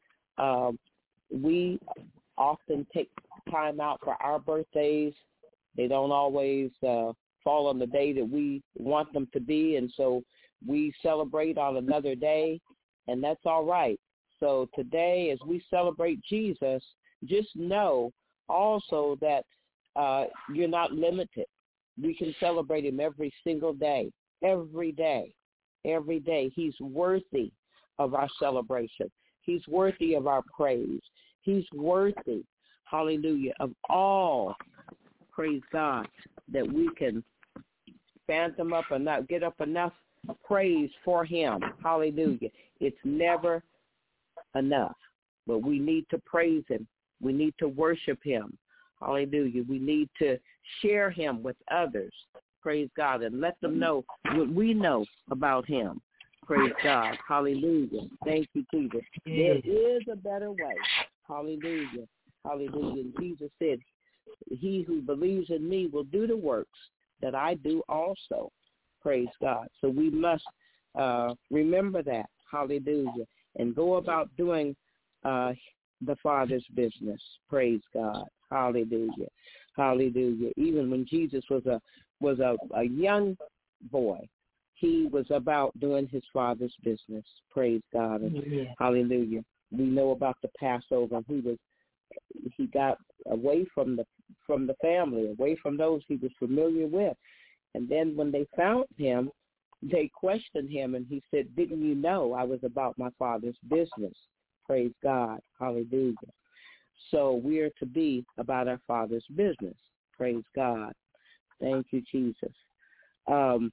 we often take time out for our birthdays. They don't always fall on the day that we want them to be, and so we celebrate on another day, and that's all right. So today, as we celebrate Jesus, just know also that you're not limited. We can celebrate him every single day, every day, every day. He's worthy of our celebration. He's worthy of our praise. He's worthy, hallelujah, of all, praise God, that we can phantom up enough, get up enough praise for him. Hallelujah. It's never enough, but we need to praise him. We need to worship him. Hallelujah. We need to share him with others. Praise God. And let them know what we know about him. Praise God. Hallelujah. Thank you, Jesus. There is a better way. Hallelujah. Hallelujah. And Jesus said, he who believes in me will do the works that I do also. Praise God. So we must remember that. Hallelujah. And go about doing the Father's business. Praise God. Hallelujah. Hallelujah. Even when Jesus was a young boy, he was about doing his Father's business. Praise God. And hallelujah. We know about the Passover. He got away from the family, away from those he was familiar with. And then when they found him, they questioned him, and he said, didn't you know I was about my Father's business? Praise God. Hallelujah. So we are to be about our Father's business. Praise God. Thank you, Jesus. And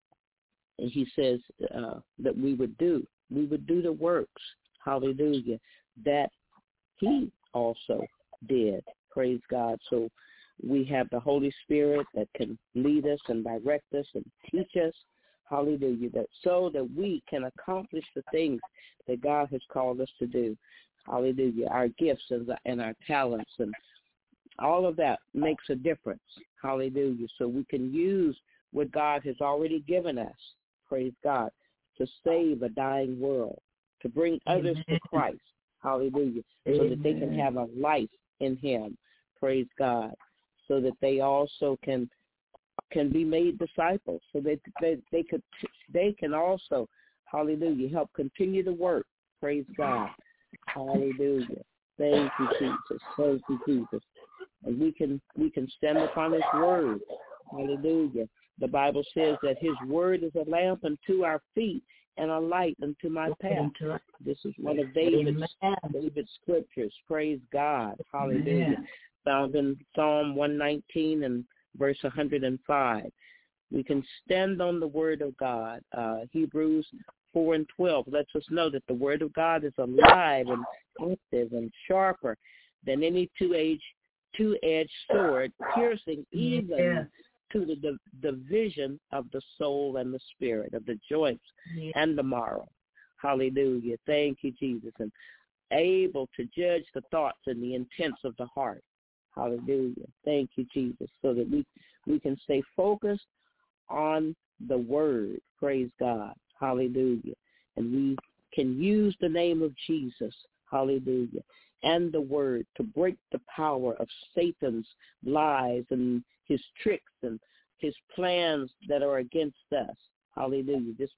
he says that we would do the works, hallelujah, that he also did. Praise God. So we have the Holy Spirit that can lead us and direct us and teach us, hallelujah, so that we can accomplish the things that God has called us to do. Hallelujah. Our gifts and our talents and all of that makes a difference. Hallelujah. So we can use what God has already given us, praise God, to save a dying world, to bring others to Christ. Hallelujah. So that they can have a life in him. Praise God. So that they also can be made disciples. So that they can also, hallelujah, help continue the work. Praise God. Hallelujah. Thank you, Jesus. Thank you, Jesus. And we can stand upon his word. Hallelujah. The Bible says that his word is a lamp unto our feet and a light unto my path. This is one of David's scriptures. Praise God. Hallelujah. Found in Psalm 119 and verse 105. We can stand on the word of God. Hebrews 4 and 12 lets us know that the word of God is alive and active and sharper than any two-edged sword, piercing even to the division of the soul and the spirit, of the joints and the marrow. Hallelujah. Thank you, Jesus. And able to judge the thoughts and the intents of the heart. Hallelujah. Thank you, Jesus. So that we can stay focused on the word. Praise God. Hallelujah. And we can use the name of Jesus. Hallelujah. And the word to break the power of Satan's lies and his tricks and his plans that are against us. Hallelujah. Just by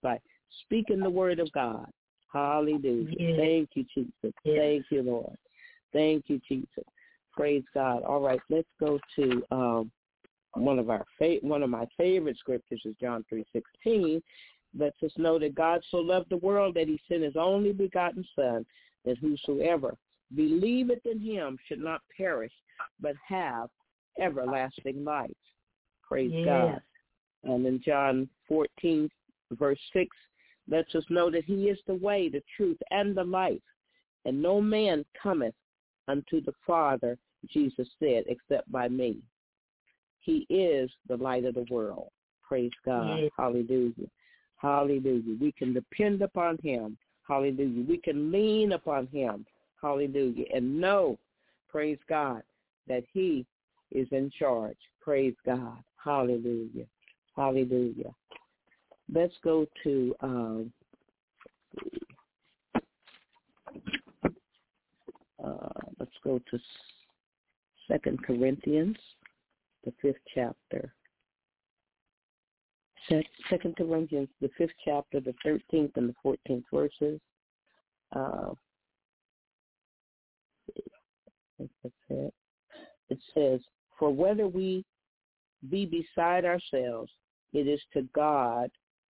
speaking the word of God. Hallelujah. Yes. Thank you, Jesus. Yes. Thank you, Lord. Thank you, Jesus. Praise God. All right, let's go to one of my favorite scriptures is John 3:16. Lets us know that God so loved the world that he sent his only begotten Son, that whosoever believeth in him should not perish, but have everlasting life. Praise God. And in John 14, verse 6, lets us know that he is the way, the truth, and the life. And no man cometh unto the Father, Jesus said, except by me. He is the light of the world. Praise God. Yes. Hallelujah. Hallelujah. We can depend upon him. Hallelujah. We can lean upon him. Hallelujah. And know, praise God, that he is in charge. Praise God. Hallelujah. Hallelujah. Let's go to let's go to 2 Corinthians, the 5th chapter. 2 Corinthians, the 5th chapter, the 13th and the 14th verses. That's it. It says, for whether we be beside ourselves, it is to God,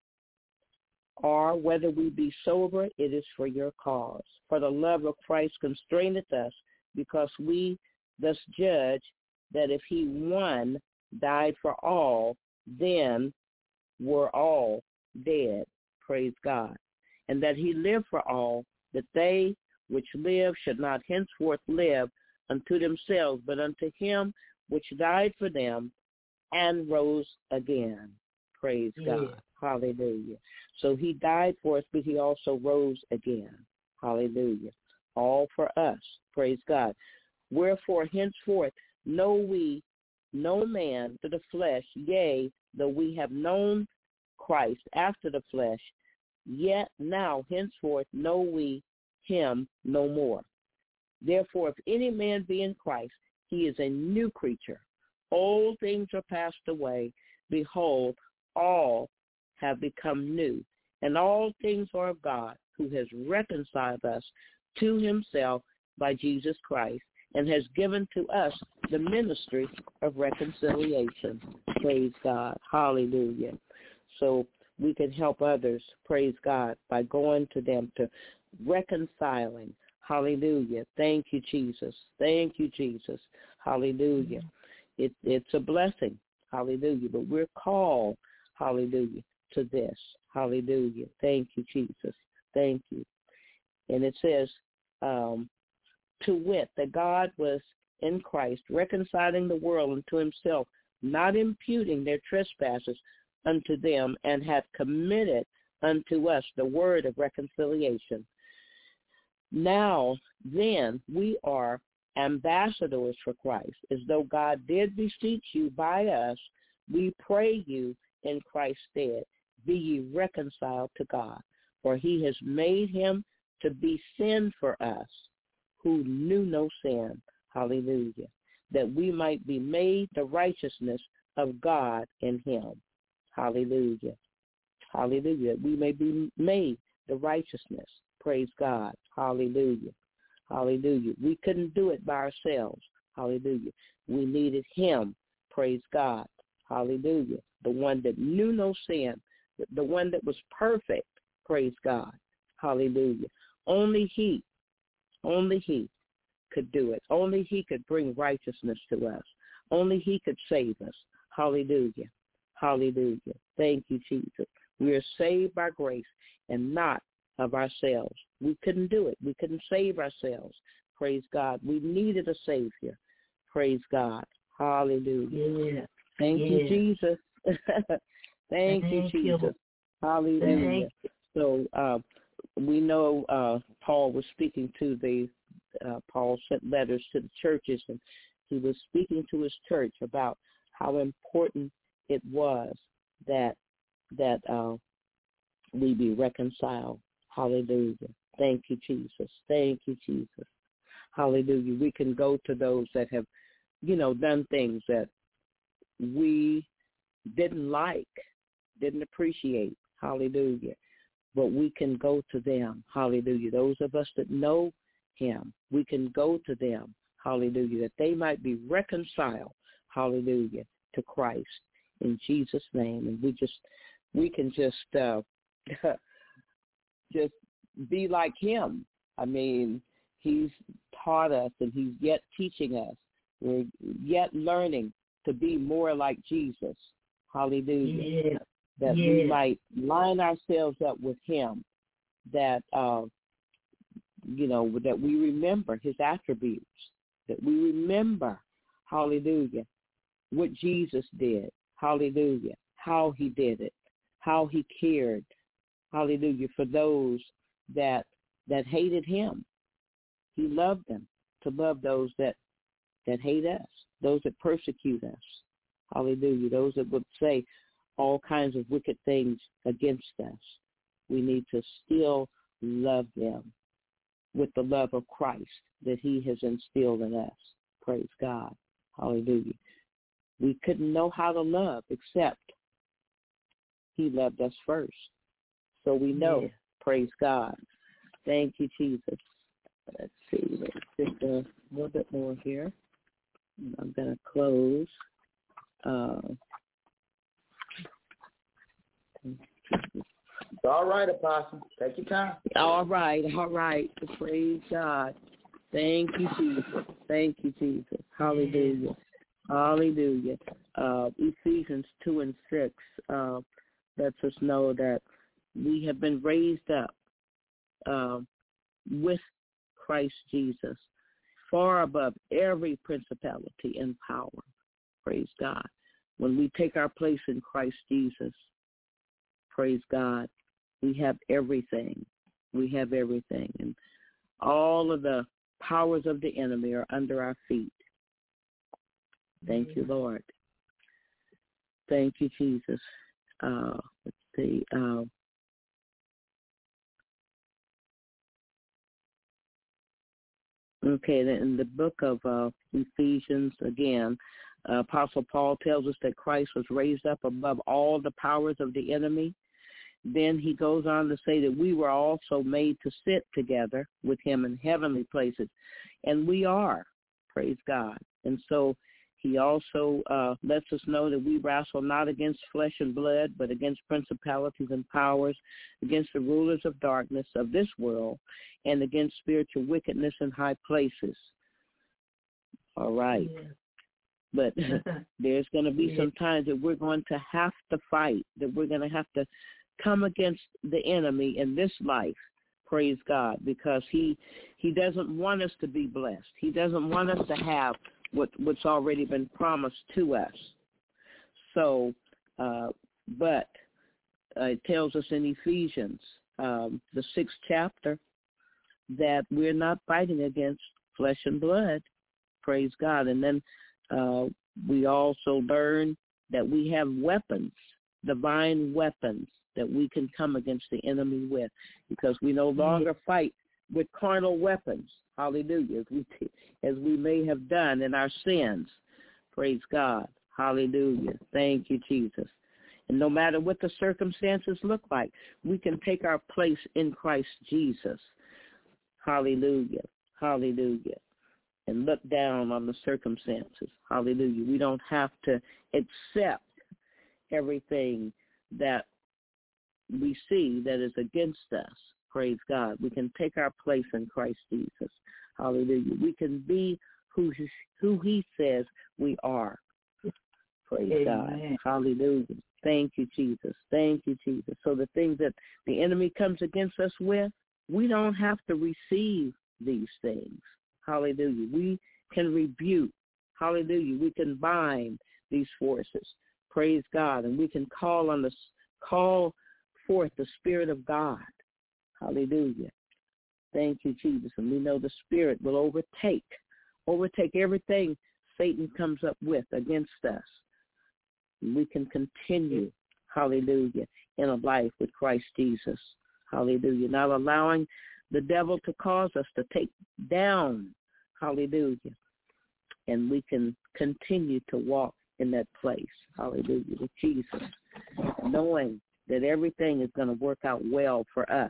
or whether we be sober, it is for your cause. For the love of Christ constraineth us, because we thus judge that if he one died for all, then were all dead. Praise God. And that he lived for all, that they which live should not henceforth live unto themselves, but unto him which died for them and rose again. Praise God. Hallelujah. So he died for us, but he also rose again. Hallelujah. All for us. Praise God. Wherefore henceforth know we no man to the flesh, yea, though we have known Christ after the flesh, yet now henceforth know we him no more. Therefore, if any man be in Christ, he is a new creature. Old things are passed away. Behold, all have become new. And all things are of God, who has reconciled us to himself by Jesus Christ, and has given to us the ministry of reconciliation. Praise God. Hallelujah. So we can help others, praise God, by going to them, to reconciling. Hallelujah. Thank you, Jesus. Thank you, Jesus. Hallelujah. It's a blessing. Hallelujah. But we're called, hallelujah, to this. Hallelujah. Thank you, Jesus. Thank you. And it says, to wit, that God was in Christ, reconciling the world unto himself, not imputing their trespasses unto them, and hath committed unto us the word of reconciliation. Now then, we are ambassadors for Christ, as though God did beseech you by us. We pray you in Christ's stead, be ye reconciled to God. For he has made him to be sin for us, who knew no sin, hallelujah, that we might be made the righteousness of God in him. Hallelujah. Hallelujah. We may be made the righteousness. Praise God. Hallelujah. Hallelujah. We couldn't do it by ourselves. Hallelujah. We needed him. Praise God. Hallelujah. The one that knew no sin, the one that was perfect. Praise God. Hallelujah. Only he could do it. Only he could bring righteousness to us. Only he could save us. Hallelujah. Hallelujah. Thank you, Jesus. We are saved by grace and not of ourselves. We couldn't do it. We couldn't save ourselves. Praise God. We needed a Savior. Praise God. Hallelujah. Yeah. Thank you, Jesus. Thank you, Jesus. You. Hallelujah. So we know Paul was speaking to Paul sent letters to the churches, and he was speaking to his church about how important it was that we be reconciled. Hallelujah. Thank you, Jesus. Thank you, Jesus. Hallelujah. We can go to those that have, done things that we didn't like, didn't appreciate. Hallelujah. but we can go to them. Hallelujah. Those of us that know him, we can go to them. Hallelujah. That they might be reconciled. Hallelujah. To Christ in Jesus' name. And we can just be like him. I mean, he's taught us and he's yet teaching us. We're yet learning to be more like Jesus. Hallelujah. Yeah. That we might line ourselves up with him, that, that we remember his attributes, that we remember, hallelujah, what Jesus did, hallelujah, how he did it, how he cared, hallelujah, for those that hated him. He loved them, to love those that hate us, those that persecute us, hallelujah, those that would say all kinds of wicked things against us. We need to still love them with the love of Christ that he has instilled in us. Praise God. Hallelujah. We couldn't know how to love except he loved us first. So we know. Praise God. Thank you, Jesus. Let's see. Let's just a little bit more here. I'm going to close. It's all right, Apostle. Take your time. All right. Praise God. Thank you, Jesus. Thank you, Jesus. Hallelujah. Hallelujah. Ephesians 2 and 6 lets us know that we have been raised up with Christ Jesus far above every principality and power. Praise God. When we take our place in Christ Jesus, praise God, we have everything. We have everything. And all of the powers of the enemy are under our feet. Thank you, Lord. Thank you, Jesus. Let's see. Okay, in the book of Ephesians, again, Apostle Paul tells us that Christ was raised up above all the powers of the enemy. Then he goes on to say that we were also made to sit together with him in heavenly places. And we are, praise God. And so he also lets us know that we wrestle not against flesh and blood, but against principalities and powers, against the rulers of darkness of this world, and against spiritual wickedness in high places. All right. Yeah. But there's going to be some times that we're going to have to fight, that we're going to have to come against the enemy in this life, praise God, because he doesn't want us to be blessed. He doesn't want us to have what's already been promised to us. So, but it tells us in Ephesians, the 6th chapter, that we're not fighting against flesh and blood, praise God. And then we also learn that we have weapons, divine weapons, that we can come against the enemy with, because we no longer fight with carnal weapons, hallelujah, as we may have done in our sins. Praise God. Hallelujah. Thank you, Jesus. And no matter what the circumstances look like, we can take our place in Christ Jesus. Hallelujah. Hallelujah. And look down on the circumstances. Hallelujah. We don't have to accept everything that we see that is against us. Praise God. We can take our place in Christ Jesus. Hallelujah. We can be who he says we are. Praise God. Hallelujah. Thank you, Jesus. Thank you, Jesus. So the things that the enemy comes against us with, we don't have to receive these things. Hallelujah. We can rebuke. Hallelujah. We can bind these forces. Praise God. And we can call forth the Spirit of God. Hallelujah. Thank you, Jesus. And we know the Spirit will overtake everything Satan comes up with against us. We can continue, hallelujah, in a life with Christ Jesus. Hallelujah. Not allowing the devil to cause us to take down. Hallelujah. And we can continue to walk in that place. Hallelujah. With Jesus. Knowing that everything is going to work out well for us,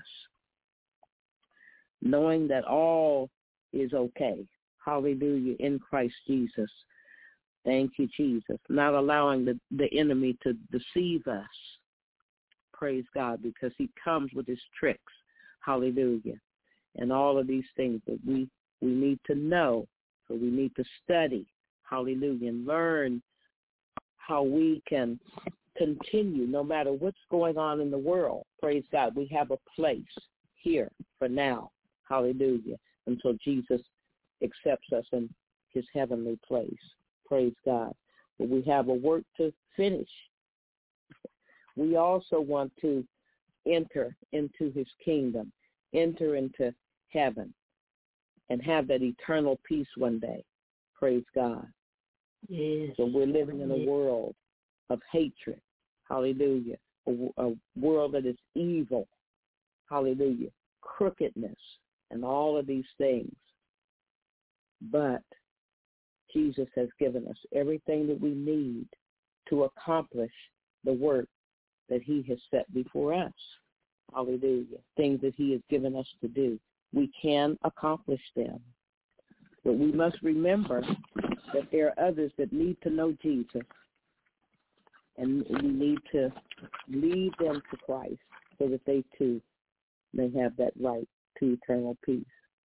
knowing that all is okay. Hallelujah, in Christ Jesus. Thank you, Jesus. Not allowing the enemy to deceive us. Praise God, because he comes with his tricks. Hallelujah. And all of these things that we need to know. So we need to study. Hallelujah. And learn how we can continue no matter what's going on in the world. Praise God. We have a place here for now. Hallelujah. Until Jesus accepts us in his heavenly place. Praise God. But we have a work to finish. We also want to enter into his kingdom, enter into heaven, and have that eternal peace one day. Praise God. Yes. So we're living in a world of hatred. Hallelujah. A world that is evil. Hallelujah. Crookedness and all of these things. But Jesus has given us everything that we need to accomplish the work that he has set before us. Hallelujah. Things that he has given us to do. We can accomplish them. But we must remember that there are others that need to know Jesus. And we need to lead them to Christ so that they too may have that right to eternal peace.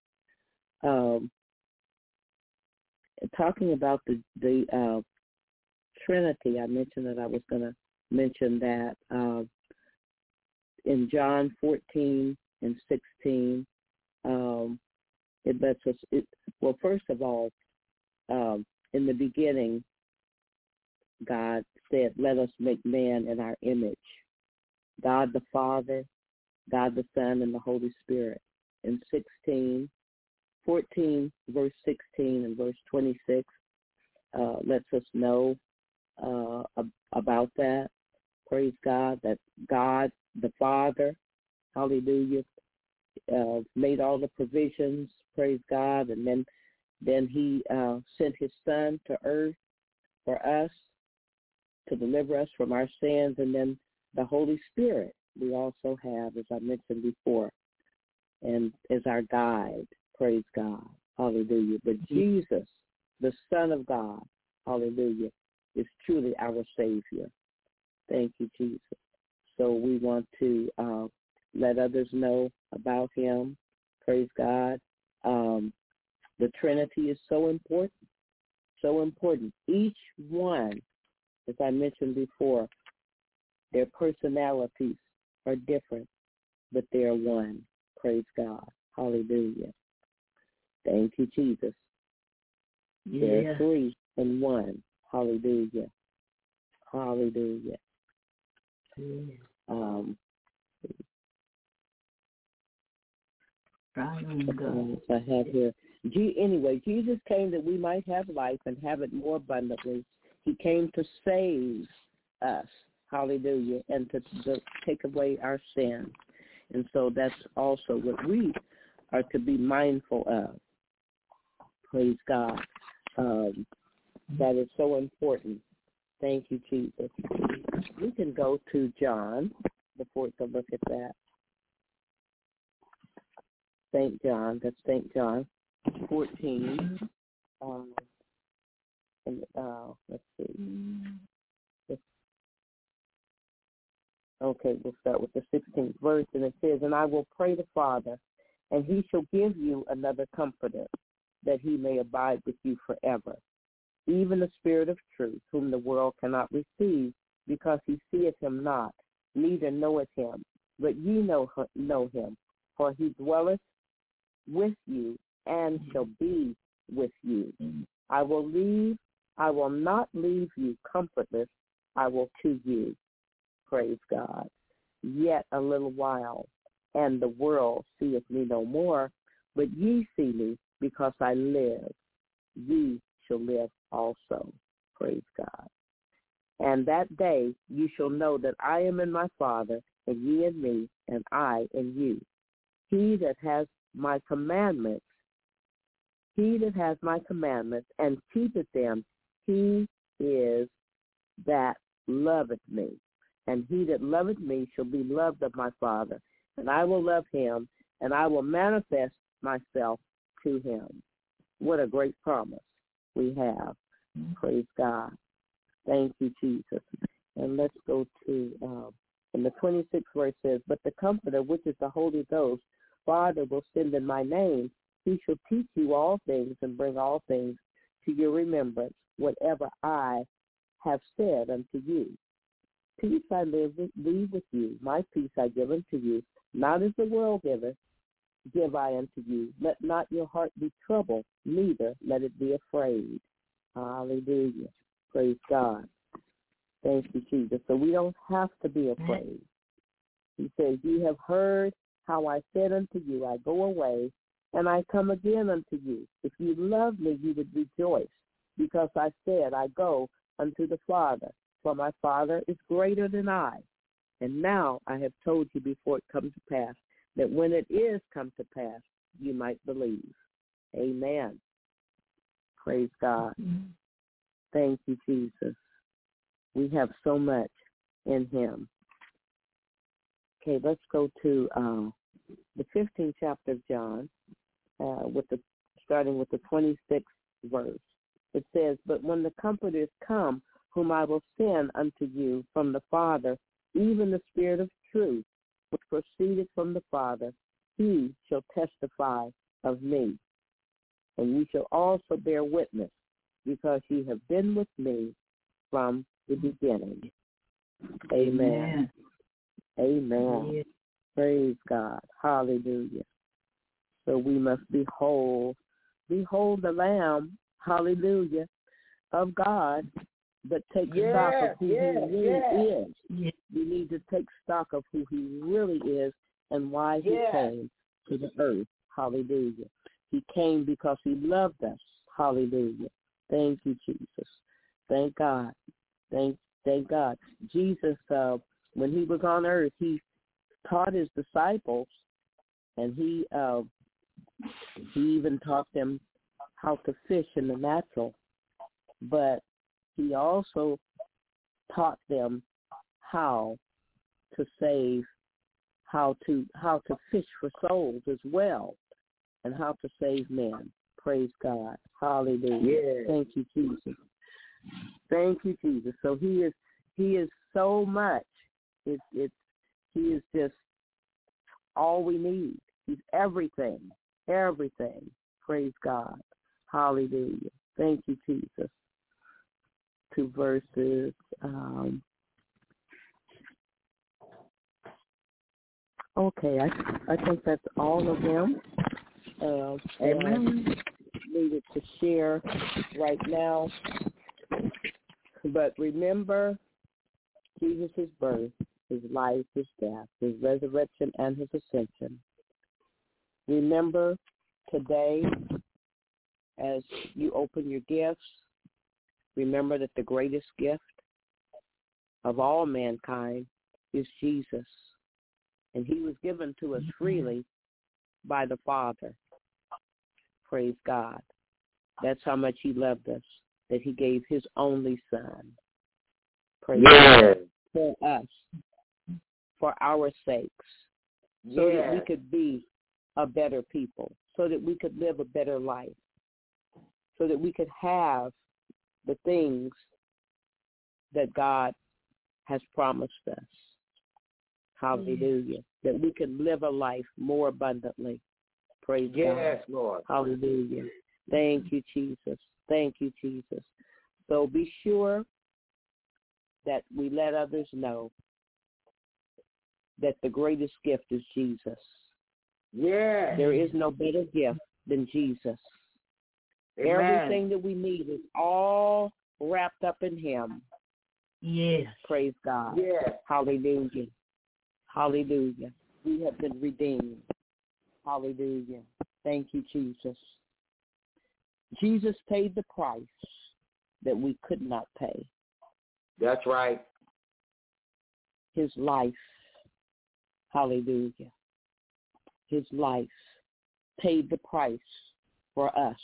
Talking about the Trinity, I mentioned that I was going to mention that in John 14 and 16, it lets us, well, first of all, in the beginning, God said, let us make man in our image. God the Father, God the Son, and the Holy Spirit. In 14, verse 16 and verse 26 lets us know about that. Praise God, that God the Father, hallelujah, made all the provisions, praise God, and then he sent his Son to earth for us to deliver us from our sins, and then the Holy Spirit we also have, as I mentioned before, and as our guide, praise God, hallelujah. But Jesus, the Son of God, hallelujah, is truly our Savior. Thank you, Jesus. So we want to let others know about him, praise God. The Trinity is so important, so important. Each one, as I mentioned before, their personalities are different, but they are one. Praise God. Hallelujah. Thank you, Jesus. Yeah. They're three in one. Hallelujah. Hallelujah. Yeah. I have here. Anyway, Jesus came that we might have life and have it more abundantly. He came to save us, hallelujah, and to take away our sins. And so that's also what we are to be mindful of. Praise God. That is so important. Thank you, Jesus. We can go to John before to look at that. St. John, that's St. John 14. Let's see. Okay, we'll start with the 16th verse, and it says, and I will pray the Father, and he shall give you another comforter, that he may abide with you forever, even the Spirit of truth, whom the world cannot receive, because he seeth him not, neither knoweth him. But ye know him, for he dwelleth with you and shall be with you. I will not leave you comfortless. I will to you. Praise God. Yet a little while, and the world seeth me no more, but ye see me, because I live. Ye shall live also. Praise God. And that day you shall know that I am in my Father, and ye in me, and I in you. He that has my commandments and keepeth them, he is that loveth me. and he that loveth me shall be loved of my Father, and I will love him, and I will manifest myself to him. What a great promise we have. Praise God. Thank you, Jesus. And let's go to, in the 26th verse says, but the Comforter, which is the Holy Ghost, Father will send in my name. He shall teach you all things and bring all things to your remembrance, whatever I have said unto you. Peace I leave with you. My peace I give unto you. Not as the world giveth, give I unto you. Let not your heart be troubled, neither let it be afraid. Hallelujah. Praise God. Thank you, Jesus. So we don't have to be afraid. He says, you have heard how I said unto you, I go away, and I come again unto you. If you love me, you would rejoice, because I said, I go unto the Father, for my Father is greater than I. And now I have told you before it comes to pass, that when it is come to pass, you might believe. Amen. Praise God. Thank you, Jesus. We have so much in him. Okay, let's go to the 15th chapter of John, starting with the 26th verse. It says, but when the Comforter is come, whom I will send unto you from the Father, even the Spirit of truth, which proceeded from the Father, he shall testify of me. And you shall also bear witness, because ye have been with me from the beginning. Amen. Amen. Yes. Praise God. Hallelujah. So we must behold the Lamb, hallelujah, of God, but take stock of who he really is. Yes. We need to take stock of who he really is and why he came to the earth. Hallelujah. He came because he loved us. Hallelujah. Thank you, Jesus. Thank God. Thank God. Jesus, when he was on earth, he taught his disciples, and he even taught them how to fish in the natural, but he also taught them how to save, how to fish for souls as well, and how to save men. Praise God. Hallelujah. Yeah. Thank you, Jesus. Thank you, Jesus. So he is so much. He is just all we need. He's everything. Everything. Praise God. Hallelujah. Thank you, Jesus. 2 verses. Okay, I think that's all of them. Amen. Needed to share right now. But remember Jesus' birth, his life, his death, his resurrection, and his ascension. Remember today, as you open your gifts, remember that the greatest gift of all mankind is Jesus. And he was given to us freely by the Father. Praise God. That's how much he loved us, that he gave his only Son. Praise God. For us, for our sakes, so that we could be a better people, so that we could live a better life, so that we could have the things that God has promised us. Hallelujah. That we can live a life more abundantly. Praise God. Yes, Lord. Hallelujah. Thank you, Jesus. Thank you, Jesus. So be sure that we let others know that the greatest gift is Jesus. Yeah. There is no better gift than Jesus. Amen. Everything that we need is all wrapped up in him. Yes. Praise God. Yes. Hallelujah. Hallelujah. We have been redeemed. Hallelujah. Thank you, Jesus. Jesus paid the price that we could not pay. That's right. His life. Hallelujah. His life paid the price for us.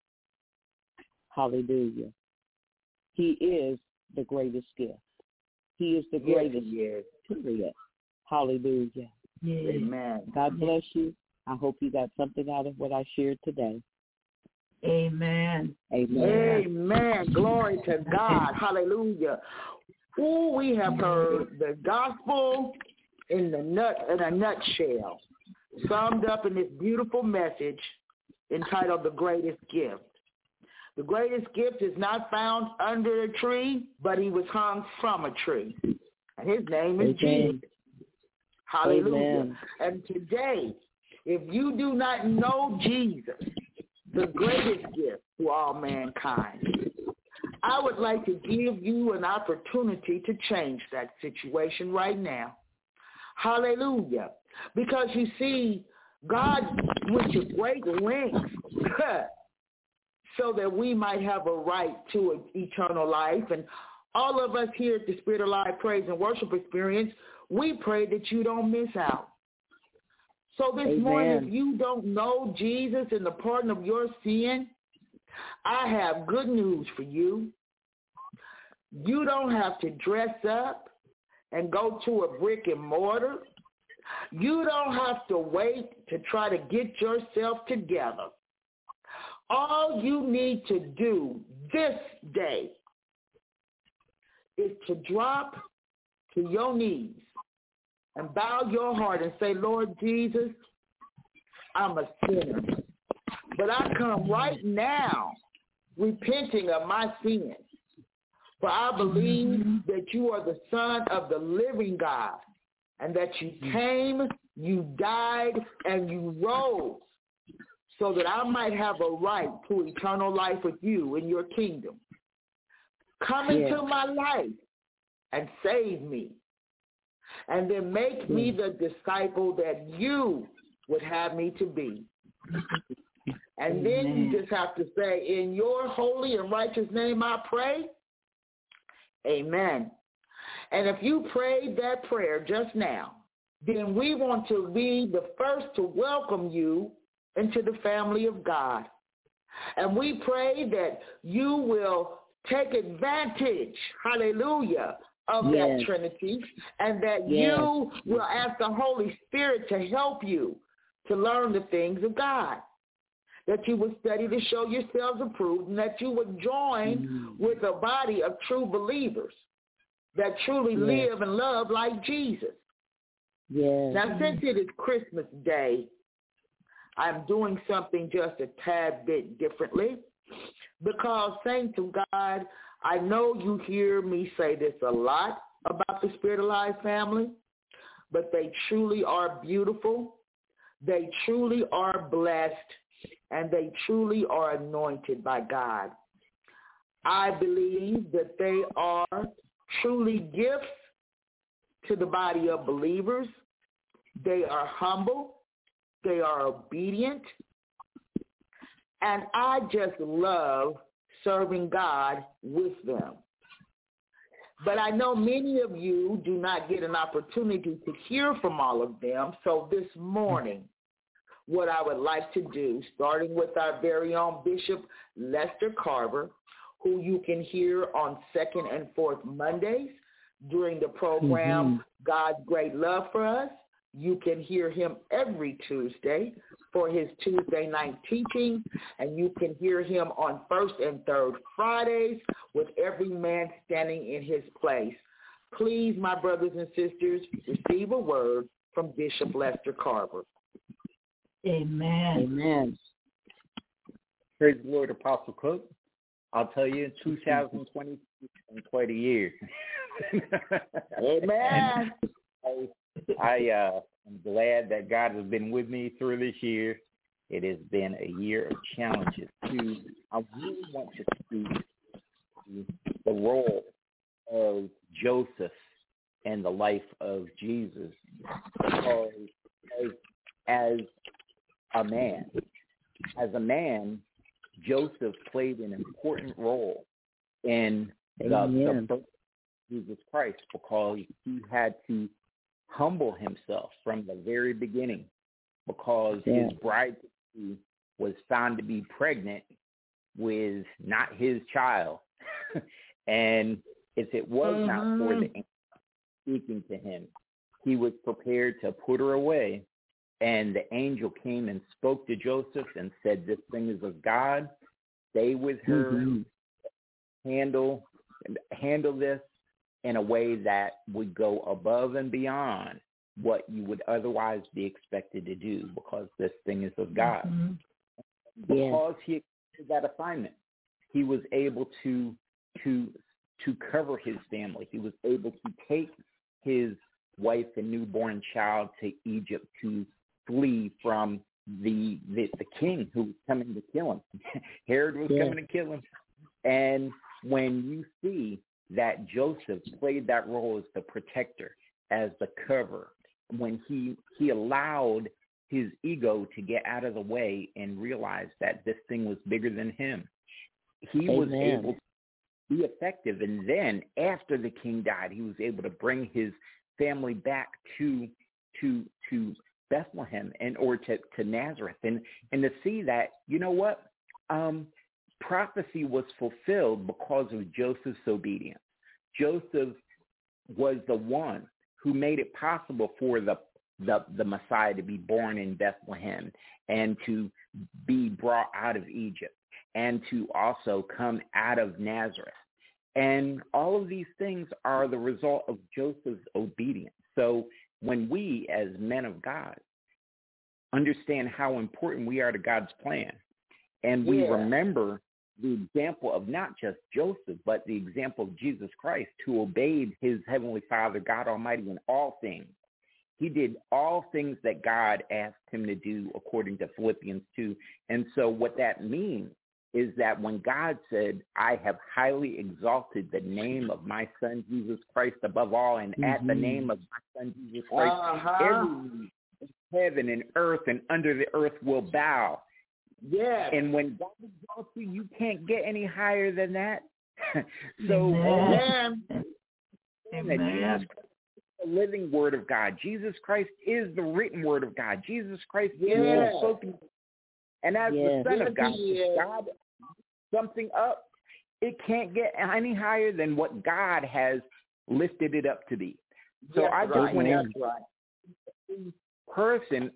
Hallelujah. He is the greatest gift. He is the greatest. Yes, Period. Hallelujah. Yes. Amen. God bless you. I hope you got something out of what I shared today. Amen. Amen. Amen. Glory to God. Hallelujah. Ooh, we have heard the gospel in a nutshell, summed up in this beautiful message entitled The Greatest Gift. The greatest gift is not found under a tree, but he was hung from a tree. And his name is Jesus. Hallelujah. Amen. And today, if you do not know Jesus, the greatest gift to all mankind, I would like to give you an opportunity to change that situation right now. Hallelujah. Because you see, God went to great lengths so that we might have a right to eternal life. And all of us here at the Spirit of Life Praise and Worship Experience, we pray that you don't miss out. So this morning, if you don't know Jesus and the pardon of your sin, I have good news for you. You don't have to dress up and go to a brick and mortar. You don't have to wait to try to get yourself together. All you need to do this day is to drop to your knees and bow your heart and say, Lord Jesus, I'm a sinner. But I come right now repenting of my sins. For I believe that you are the Son of the living God, and that you came, you died, and you rose so that I might have a right to eternal life with you in your kingdom. Come into my life and save me. And then make me the disciple that you would have me to be. And then you just have to say, in your holy and righteous name I pray, amen. And if you prayed that prayer just now, then we want to be the first to welcome you into the family of God. And we pray that you will take advantage, hallelujah, of that Trinity, and that you will ask the Holy Spirit to help you to learn the things of God, that you would study to show yourselves approved, and that you would join with a body of true believers that truly live and love like Jesus. Now, since it is Christmas Day, I'm doing something just a tad bit differently because, saints of God, I know you hear me say this a lot about the Spirit of Life family, but they truly are beautiful, they truly are blessed, and they truly are anointed by God. I believe that they are truly gifts to the body of believers. They are humble, they are obedient, and I just love serving God with them. But I know many of you do not get an opportunity to hear from all of them. So this morning, what I would like to do, starting with our very own Bishop Lester Carver, who you can hear on second and fourth Mondays during the program God's Great Love for Us. You can hear him every Tuesday for his Tuesday night teaching, and you can hear him on first and third Fridays with Every Man Standing in His Place. Please, my brothers and sisters, receive a word from Bishop Lester Carver. Amen. Amen. Praise the Lord, Apostle Cook. I'll tell you, 2020 has been quite a year. Amen. I am glad that God has been with me through this year. It has been a year of challenges. I really want to speak to the role of Joseph and the life of Jesus. Because as a man, Joseph played an important role in the birth of Jesus Christ, because he had to humble himself from the very beginning, because his bride was found to be pregnant with not his child. And if it was not for the speaking to him. He was prepared to put her away. And the angel came and spoke to Joseph and said, this thing is of God. Stay with her. Handle this in a way that would go above and beyond what you would otherwise be expected to do, because this thing is of God. Because he accepted that assignment, he was able to cover his family. He was able to take his wife and newborn child to Egypt to flee from the king who was coming to kill him. Herod was coming to kill him. And when you see that Joseph played that role as the protector, as the cover, when he allowed his ego to get out of the way and realized that this thing was bigger than him, he was able to be effective. And then after the king died, he was able to bring his family back to Bethlehem or to Nazareth, and to see that, you know what, prophecy was fulfilled because of Joseph's obedience. Joseph was the one who made it possible for the Messiah to be born in Bethlehem and to be brought out of Egypt and to also come out of Nazareth. And all of these things are the result of Joseph's obedience. So when we as men of God understand how important we are to God's plan, and we remember the example of not just Joseph, but the example of Jesus Christ, who obeyed his heavenly Father, God Almighty, in all things. He did all things that God asked him to do according to Philippians 2. And so what that means is that when God said, I have highly exalted the name of my son, Jesus Christ, above all, and at the name of my son, Jesus Christ, every knee in heaven and earth and under the earth will bow. Yeah. And when God exalts you, you can't get any higher than that. So, Amen. Jesus Christ is the living word of God. Jesus Christ is the written word of God. Jesus Christ is the spoken. And as the Son of God, God something up, it can't get any higher than what God has lifted it up to be. So I just want to person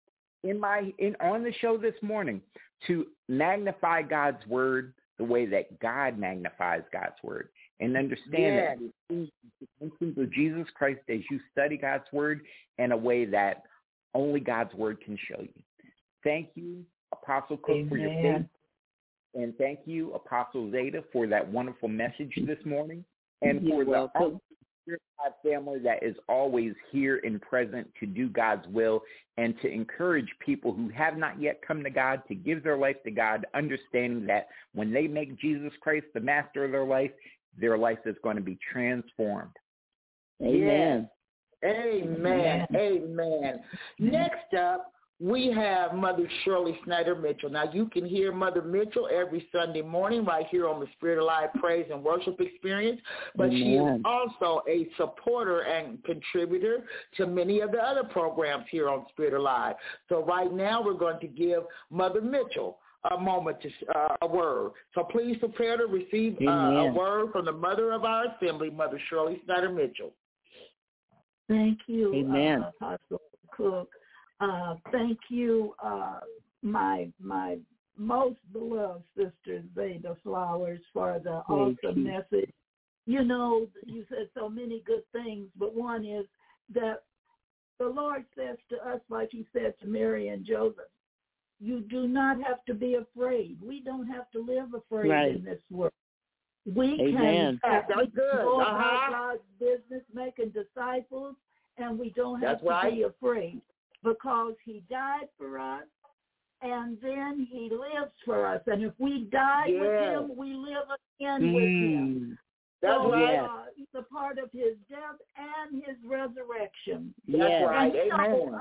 on the show this morning to magnify God's word the way that God magnifies God's word, and understand that the instance of Jesus Christ as you study God's word in a way that only God's word can show you. Thank you, Apostle Cook, for your faith. And thank you, Apostle Zeta, for that wonderful message this morning. And for the family that is always here and present to do God's will and to encourage people who have not yet come to God to give their life to God, understanding that when they make Jesus Christ the master of their life is going to be transformed. Amen. Amen. Amen. Next up, we have Mother Shirley Snyder Mitchell. Now, you can hear Mother Mitchell every Sunday morning right here on the Spirit Alive Praise and Worship Experience, but she is also a supporter and contributor to many of the other programs here on Spirit Alive. So right now, we're going to give Mother Mitchell a moment to a word. So please prepare to receive a word from the mother of our assembly, Mother Shirley Snyder Mitchell. Thank you, Apostle Cook. Thank you, my most beloved sister, Zeta Flowers, for the awesome message. You know, you said so many good things, but one is that the Lord says to us, like he said to Mary and Joseph, you do not have to be afraid. We don't have to live afraid in this world. We can go about God's business, making disciples, and we don't have to be afraid, because he died for us, and then he lives for us. And if we die with him, we live again with him. That's right. It's a part of his death and his resurrection. That's right. Amen.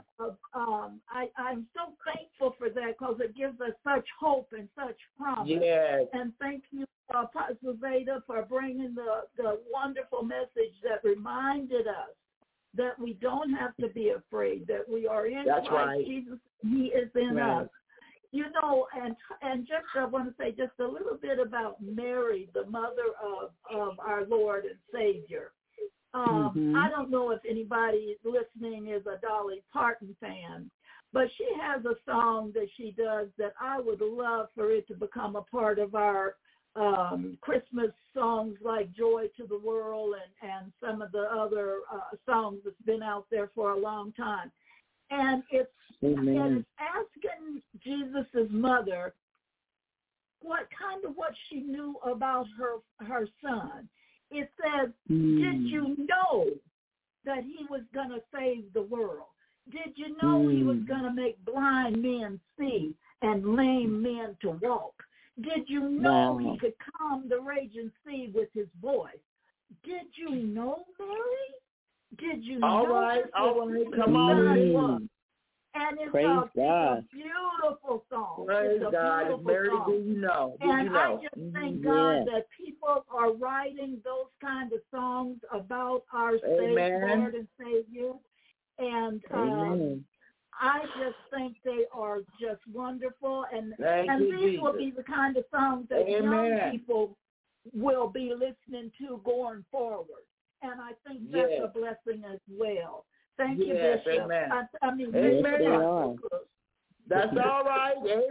I'm so thankful for that, because it gives us such hope and such promise. Yes. And thank you, Apostle Zeta, for bringing the wonderful message that reminded us that we don't have to be afraid, that we are in Christ Jesus. He is in us. You know, and just I want to say just a little bit about Mary, the mother of our Lord and Savior. I don't know if anybody listening is a Dolly Parton fan, but she has a song that she does that I would love for it to become a part of our Christmas songs like Joy to the World and some of the other songs that's been out there for a long time. And it's asking Jesus' mother what she knew about her son. It says, did you know that he was going to save the world? Did you know he was going to make blind men see and lame men to walk? Did you know he could calm the raging sea with his voice? Did you know, Mary? Did you know? All right, come on. And it's Praise a beautiful song. Praise it's a God. beautiful Mary, song. do you know? I just thank God that people are writing those kind of songs about our Lord and Savior. And I just think they are just wonderful. And these will be the kind of songs that young people will be listening to going forward. And I think that's a blessing as well. Thank you, Bishop. Amen. Amen. That's all right.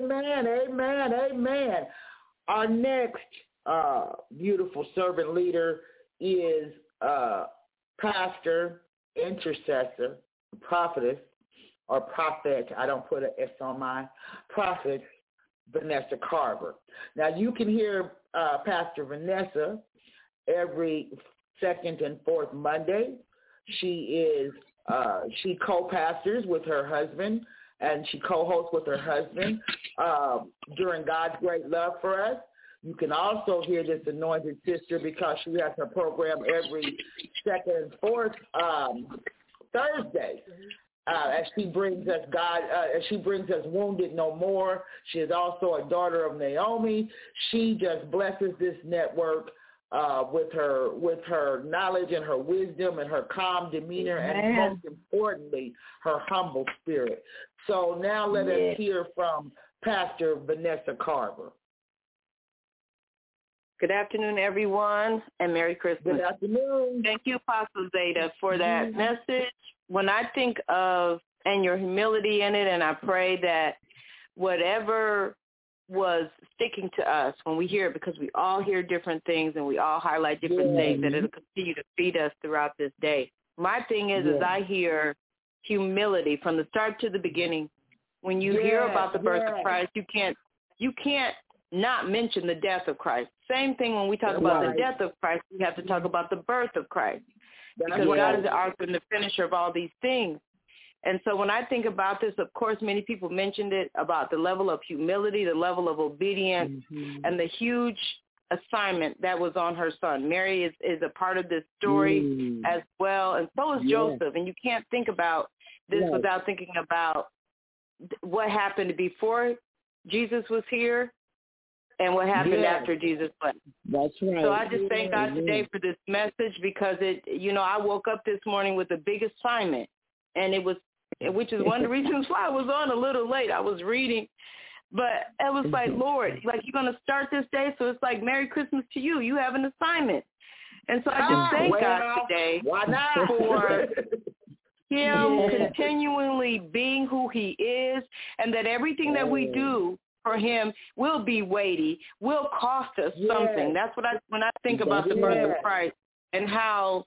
Amen. Our next beautiful servant leader is pastor, intercessor, prophetess, or prophet. I don't put an S on mine. Prophet Vanessa Carver. Now, you can hear Pastor Vanessa every second and fourth Monday. She co-pastors with her husband, and she co-hosts with her husband during God's Great Love for Us. You can also hear this anointed sister because she has her program every second and fourth Thursday. As she brings us Wounded No More. She is also a daughter of Naomi. She just blesses this network with her knowledge and her wisdom and her calm demeanor and most importantly, her humble spirit. So now let us hear from Pastor Vanessa Carver. Good afternoon, everyone, and Merry Christmas. Good afternoon. Thank you, Apostle Zeta, for that message. When I think of, and your humility in it, and I pray that whatever was sticking to us when we hear it, because we all hear different things and we all highlight different things, that it'll continue to feed us throughout this day. My thing is I hear humility from the start to the beginning. When you hear about the birth of Christ, you can't not mention the death of Christ. Same thing when we talk about the death of Christ, we have to talk about the birth of Christ. Because God is the author and the finisher of all these things. And so when I think about this, of course, many people mentioned it about the level of humility, the level of obedience, and the huge assignment that was on her son. Mary is a part of this story as well, and so is Joseph. And you can't think about this without thinking about what happened before Jesus was here and what happened after Jesus left. That's right. So I just thank God today for this message because I woke up this morning with a big assignment, and which is one of the reasons why I was on a little late. I was reading, but it was like, Lord, like you're going to start this day, so it's like Merry Christmas to you. You have an assignment. And so I just thank God today for him continually being who he is, and that everything that we do for him will be weighty, will cost us something. That's what when I think about the birth of Christ and how,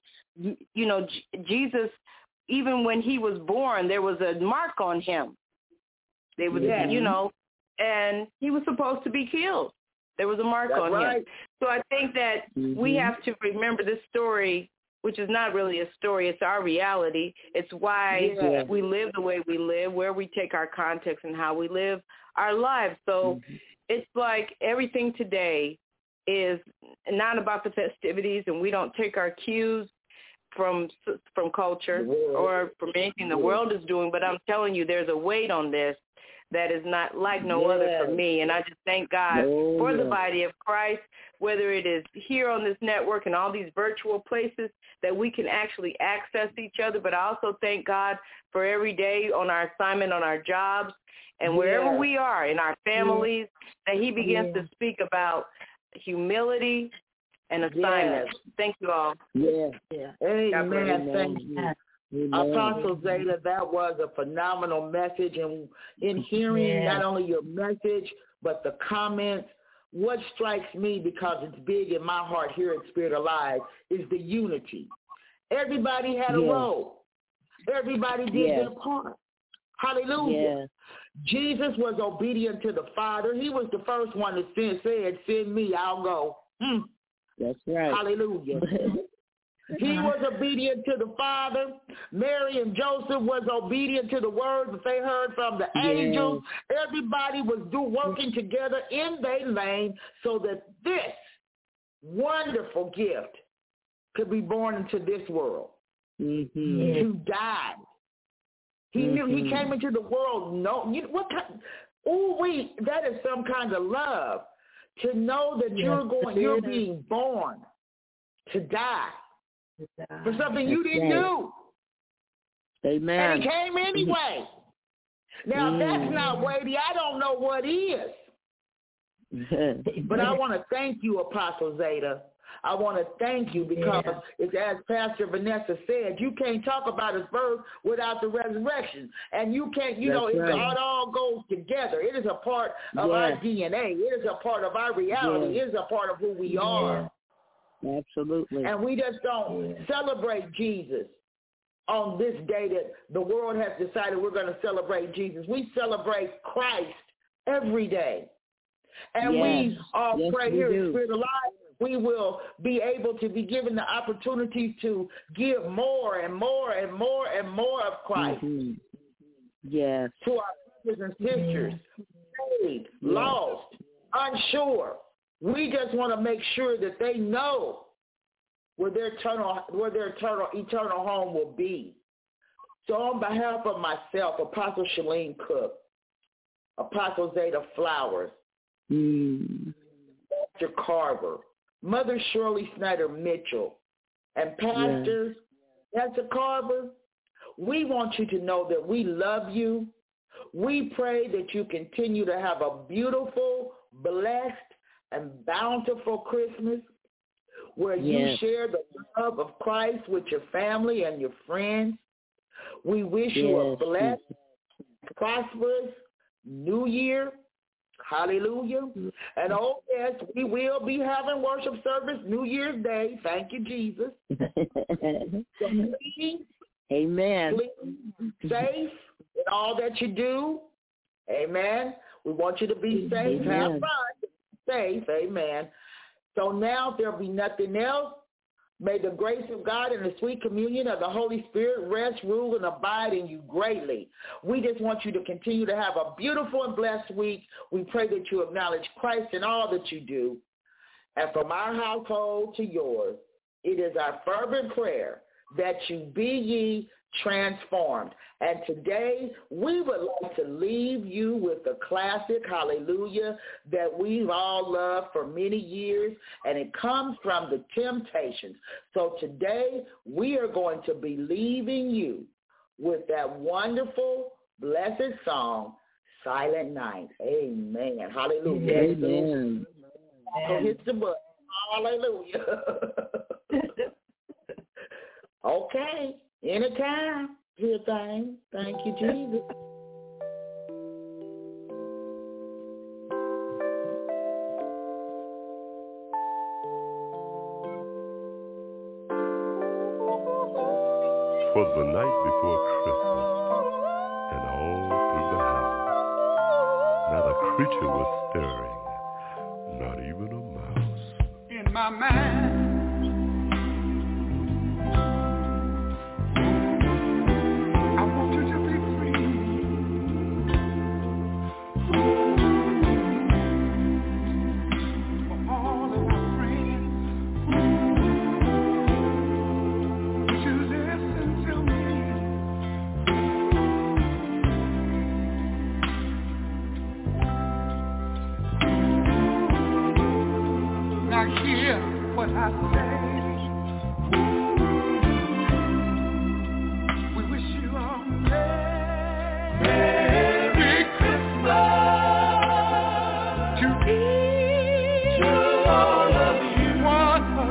Jesus, even when he was born, there was a mark on him. There was, and he was supposed to be killed. There was a mark on him. So I think that we have to remember this story, which is not really a story. It's our reality. It's why we live the way we live, where we take our context and how we live our lives. So it's like everything today is not about the festivities, and we don't take our cues from culture or from anything the world is doing. But I'm telling you, there's a weight on this that is not like no other for me. And I just thank God for the body of Christ, whether it is here on this network and all these virtual places that we can actually access each other. But I also thank God for every day on our assignment, on our jobs, and wherever we are in our families, that he begins to speak about humility, and assignments. Yes. Thank you all. Yeah. Amen. Thank you. Amen. Apostle Zeta, that was a phenomenal message. And in hearing not only your message, but the comments, what strikes me, because it's big in my heart here at Spirit Alive, is the unity. Everybody had a role. Everybody did their part. Hallelujah. Jesus was obedient to the Father. He was the first one that said, send me, I'll go. That's right. Hallelujah. He was obedient to the Father. Mary and Joseph was obedient to the word that they heard from the angels. Everybody was working together in their lane so that this wonderful gift could be born into this world. Who died. He knew he came into the world. That is some kind of love, to know that you're being born to die for something you didn't do. Amen. And he came anyway. Now, if that's not weighty, I don't know what is. But I want to thank you, Apostle Zeta. I want to thank you because, it's, as Pastor Vanessa said, you can't talk about his birth without the resurrection. And you can't, it all goes together. It is a part of our DNA. It is a part of our reality. It is a part of who we are. Absolutely. And we just don't celebrate Jesus on this day that the world has decided we're going to celebrate Jesus. We celebrate Christ every day. And we all pray here at Spirit Alive. We will be able to be given the opportunity to give more and more and more and more of Christ to our brothers and sisters, saved, lost, unsure. We just want to make sure that they know where their eternal home will be. So on behalf of myself, Apostle Shalene Cook, Apostle Zeta Flowers, Dr. Carver, Mother Shirley Snyder Mitchell, and Pastor Pastor Carver, we want you to know that we love you. We pray that you continue to have a beautiful, blessed, and bountiful Christmas where you share the love of Christ with your family and your friends. We wish you a blessed, prosperous New Year. Hallelujah. And we will be having worship service New Year's Day. Thank you, Jesus. So please, amen. Please, safe in all that you do. Amen. We want you to be safe. Have fun. Safe. Amen. So now, if there be nothing else, may the grace of God and the sweet communion of the Holy Spirit rest, rule, and abide in you greatly. We just want you to continue to have a beautiful and blessed week. We pray that you acknowledge Christ in all that you do. And from our household to yours, it is our fervent prayer that you be ye transformed. And today, we would like to leave you with the classic hallelujah that we've all loved for many years, and it comes from the Temptations. So today, we are going to be leaving you with that wonderful, blessed song, Silent Night. Amen. Hallelujah. Amen. So hit the button. Hallelujah. Okay. Anytime. Dear thing. Thank you, Jesus. Twas the night before Christmas, and all through the house not a creature was stirring, not even a mouse. In my mind, what I say. We wish you a Merry Christmas to each all of you. One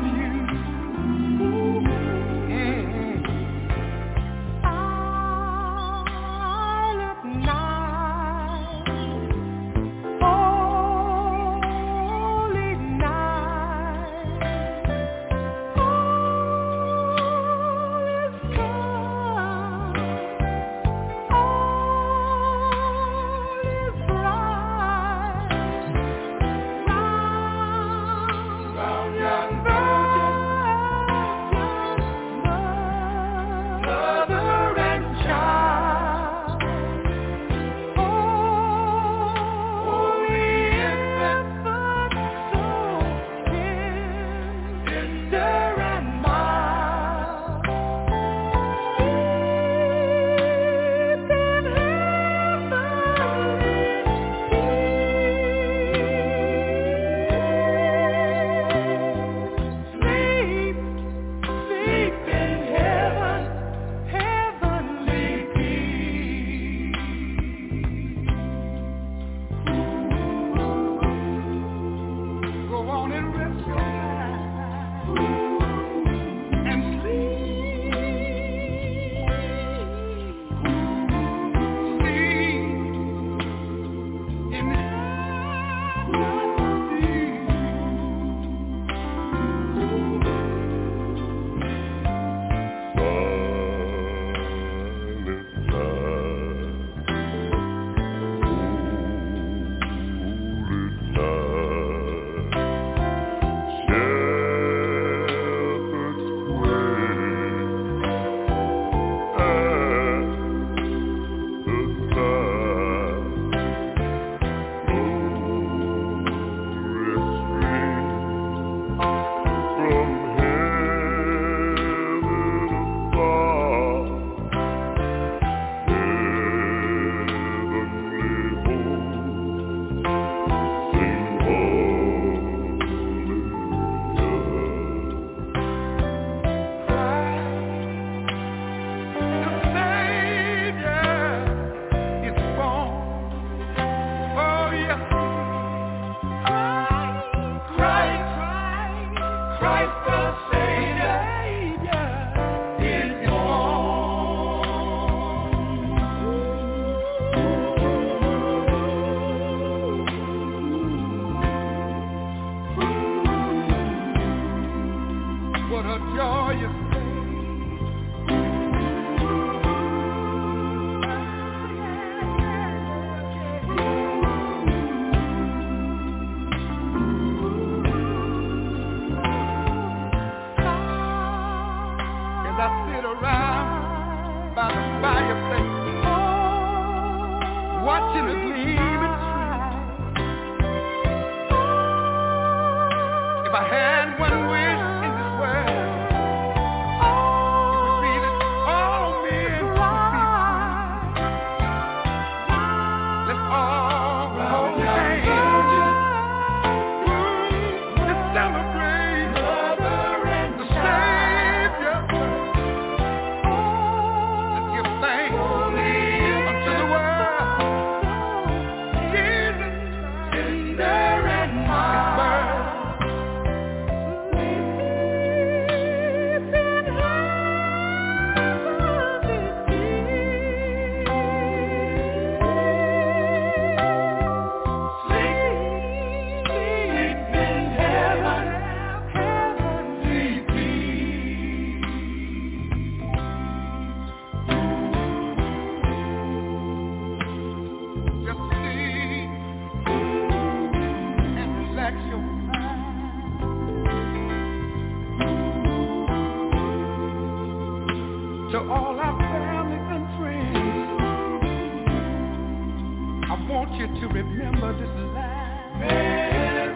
want you to remember this line. Merry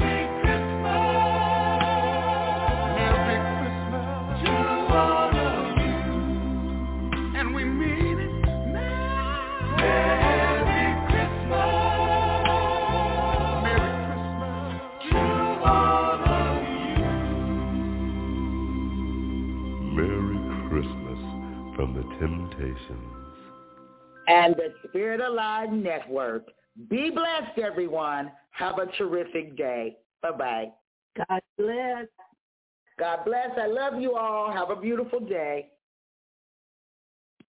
Christmas to all of you. And we mean it. Merry Christmas to all of you. Merry Christmas from the Temptations and the Spirit Alive Network. Be blessed, everyone. Have a terrific day. Bye-bye. God bless. God bless. I love you all. Have a beautiful day.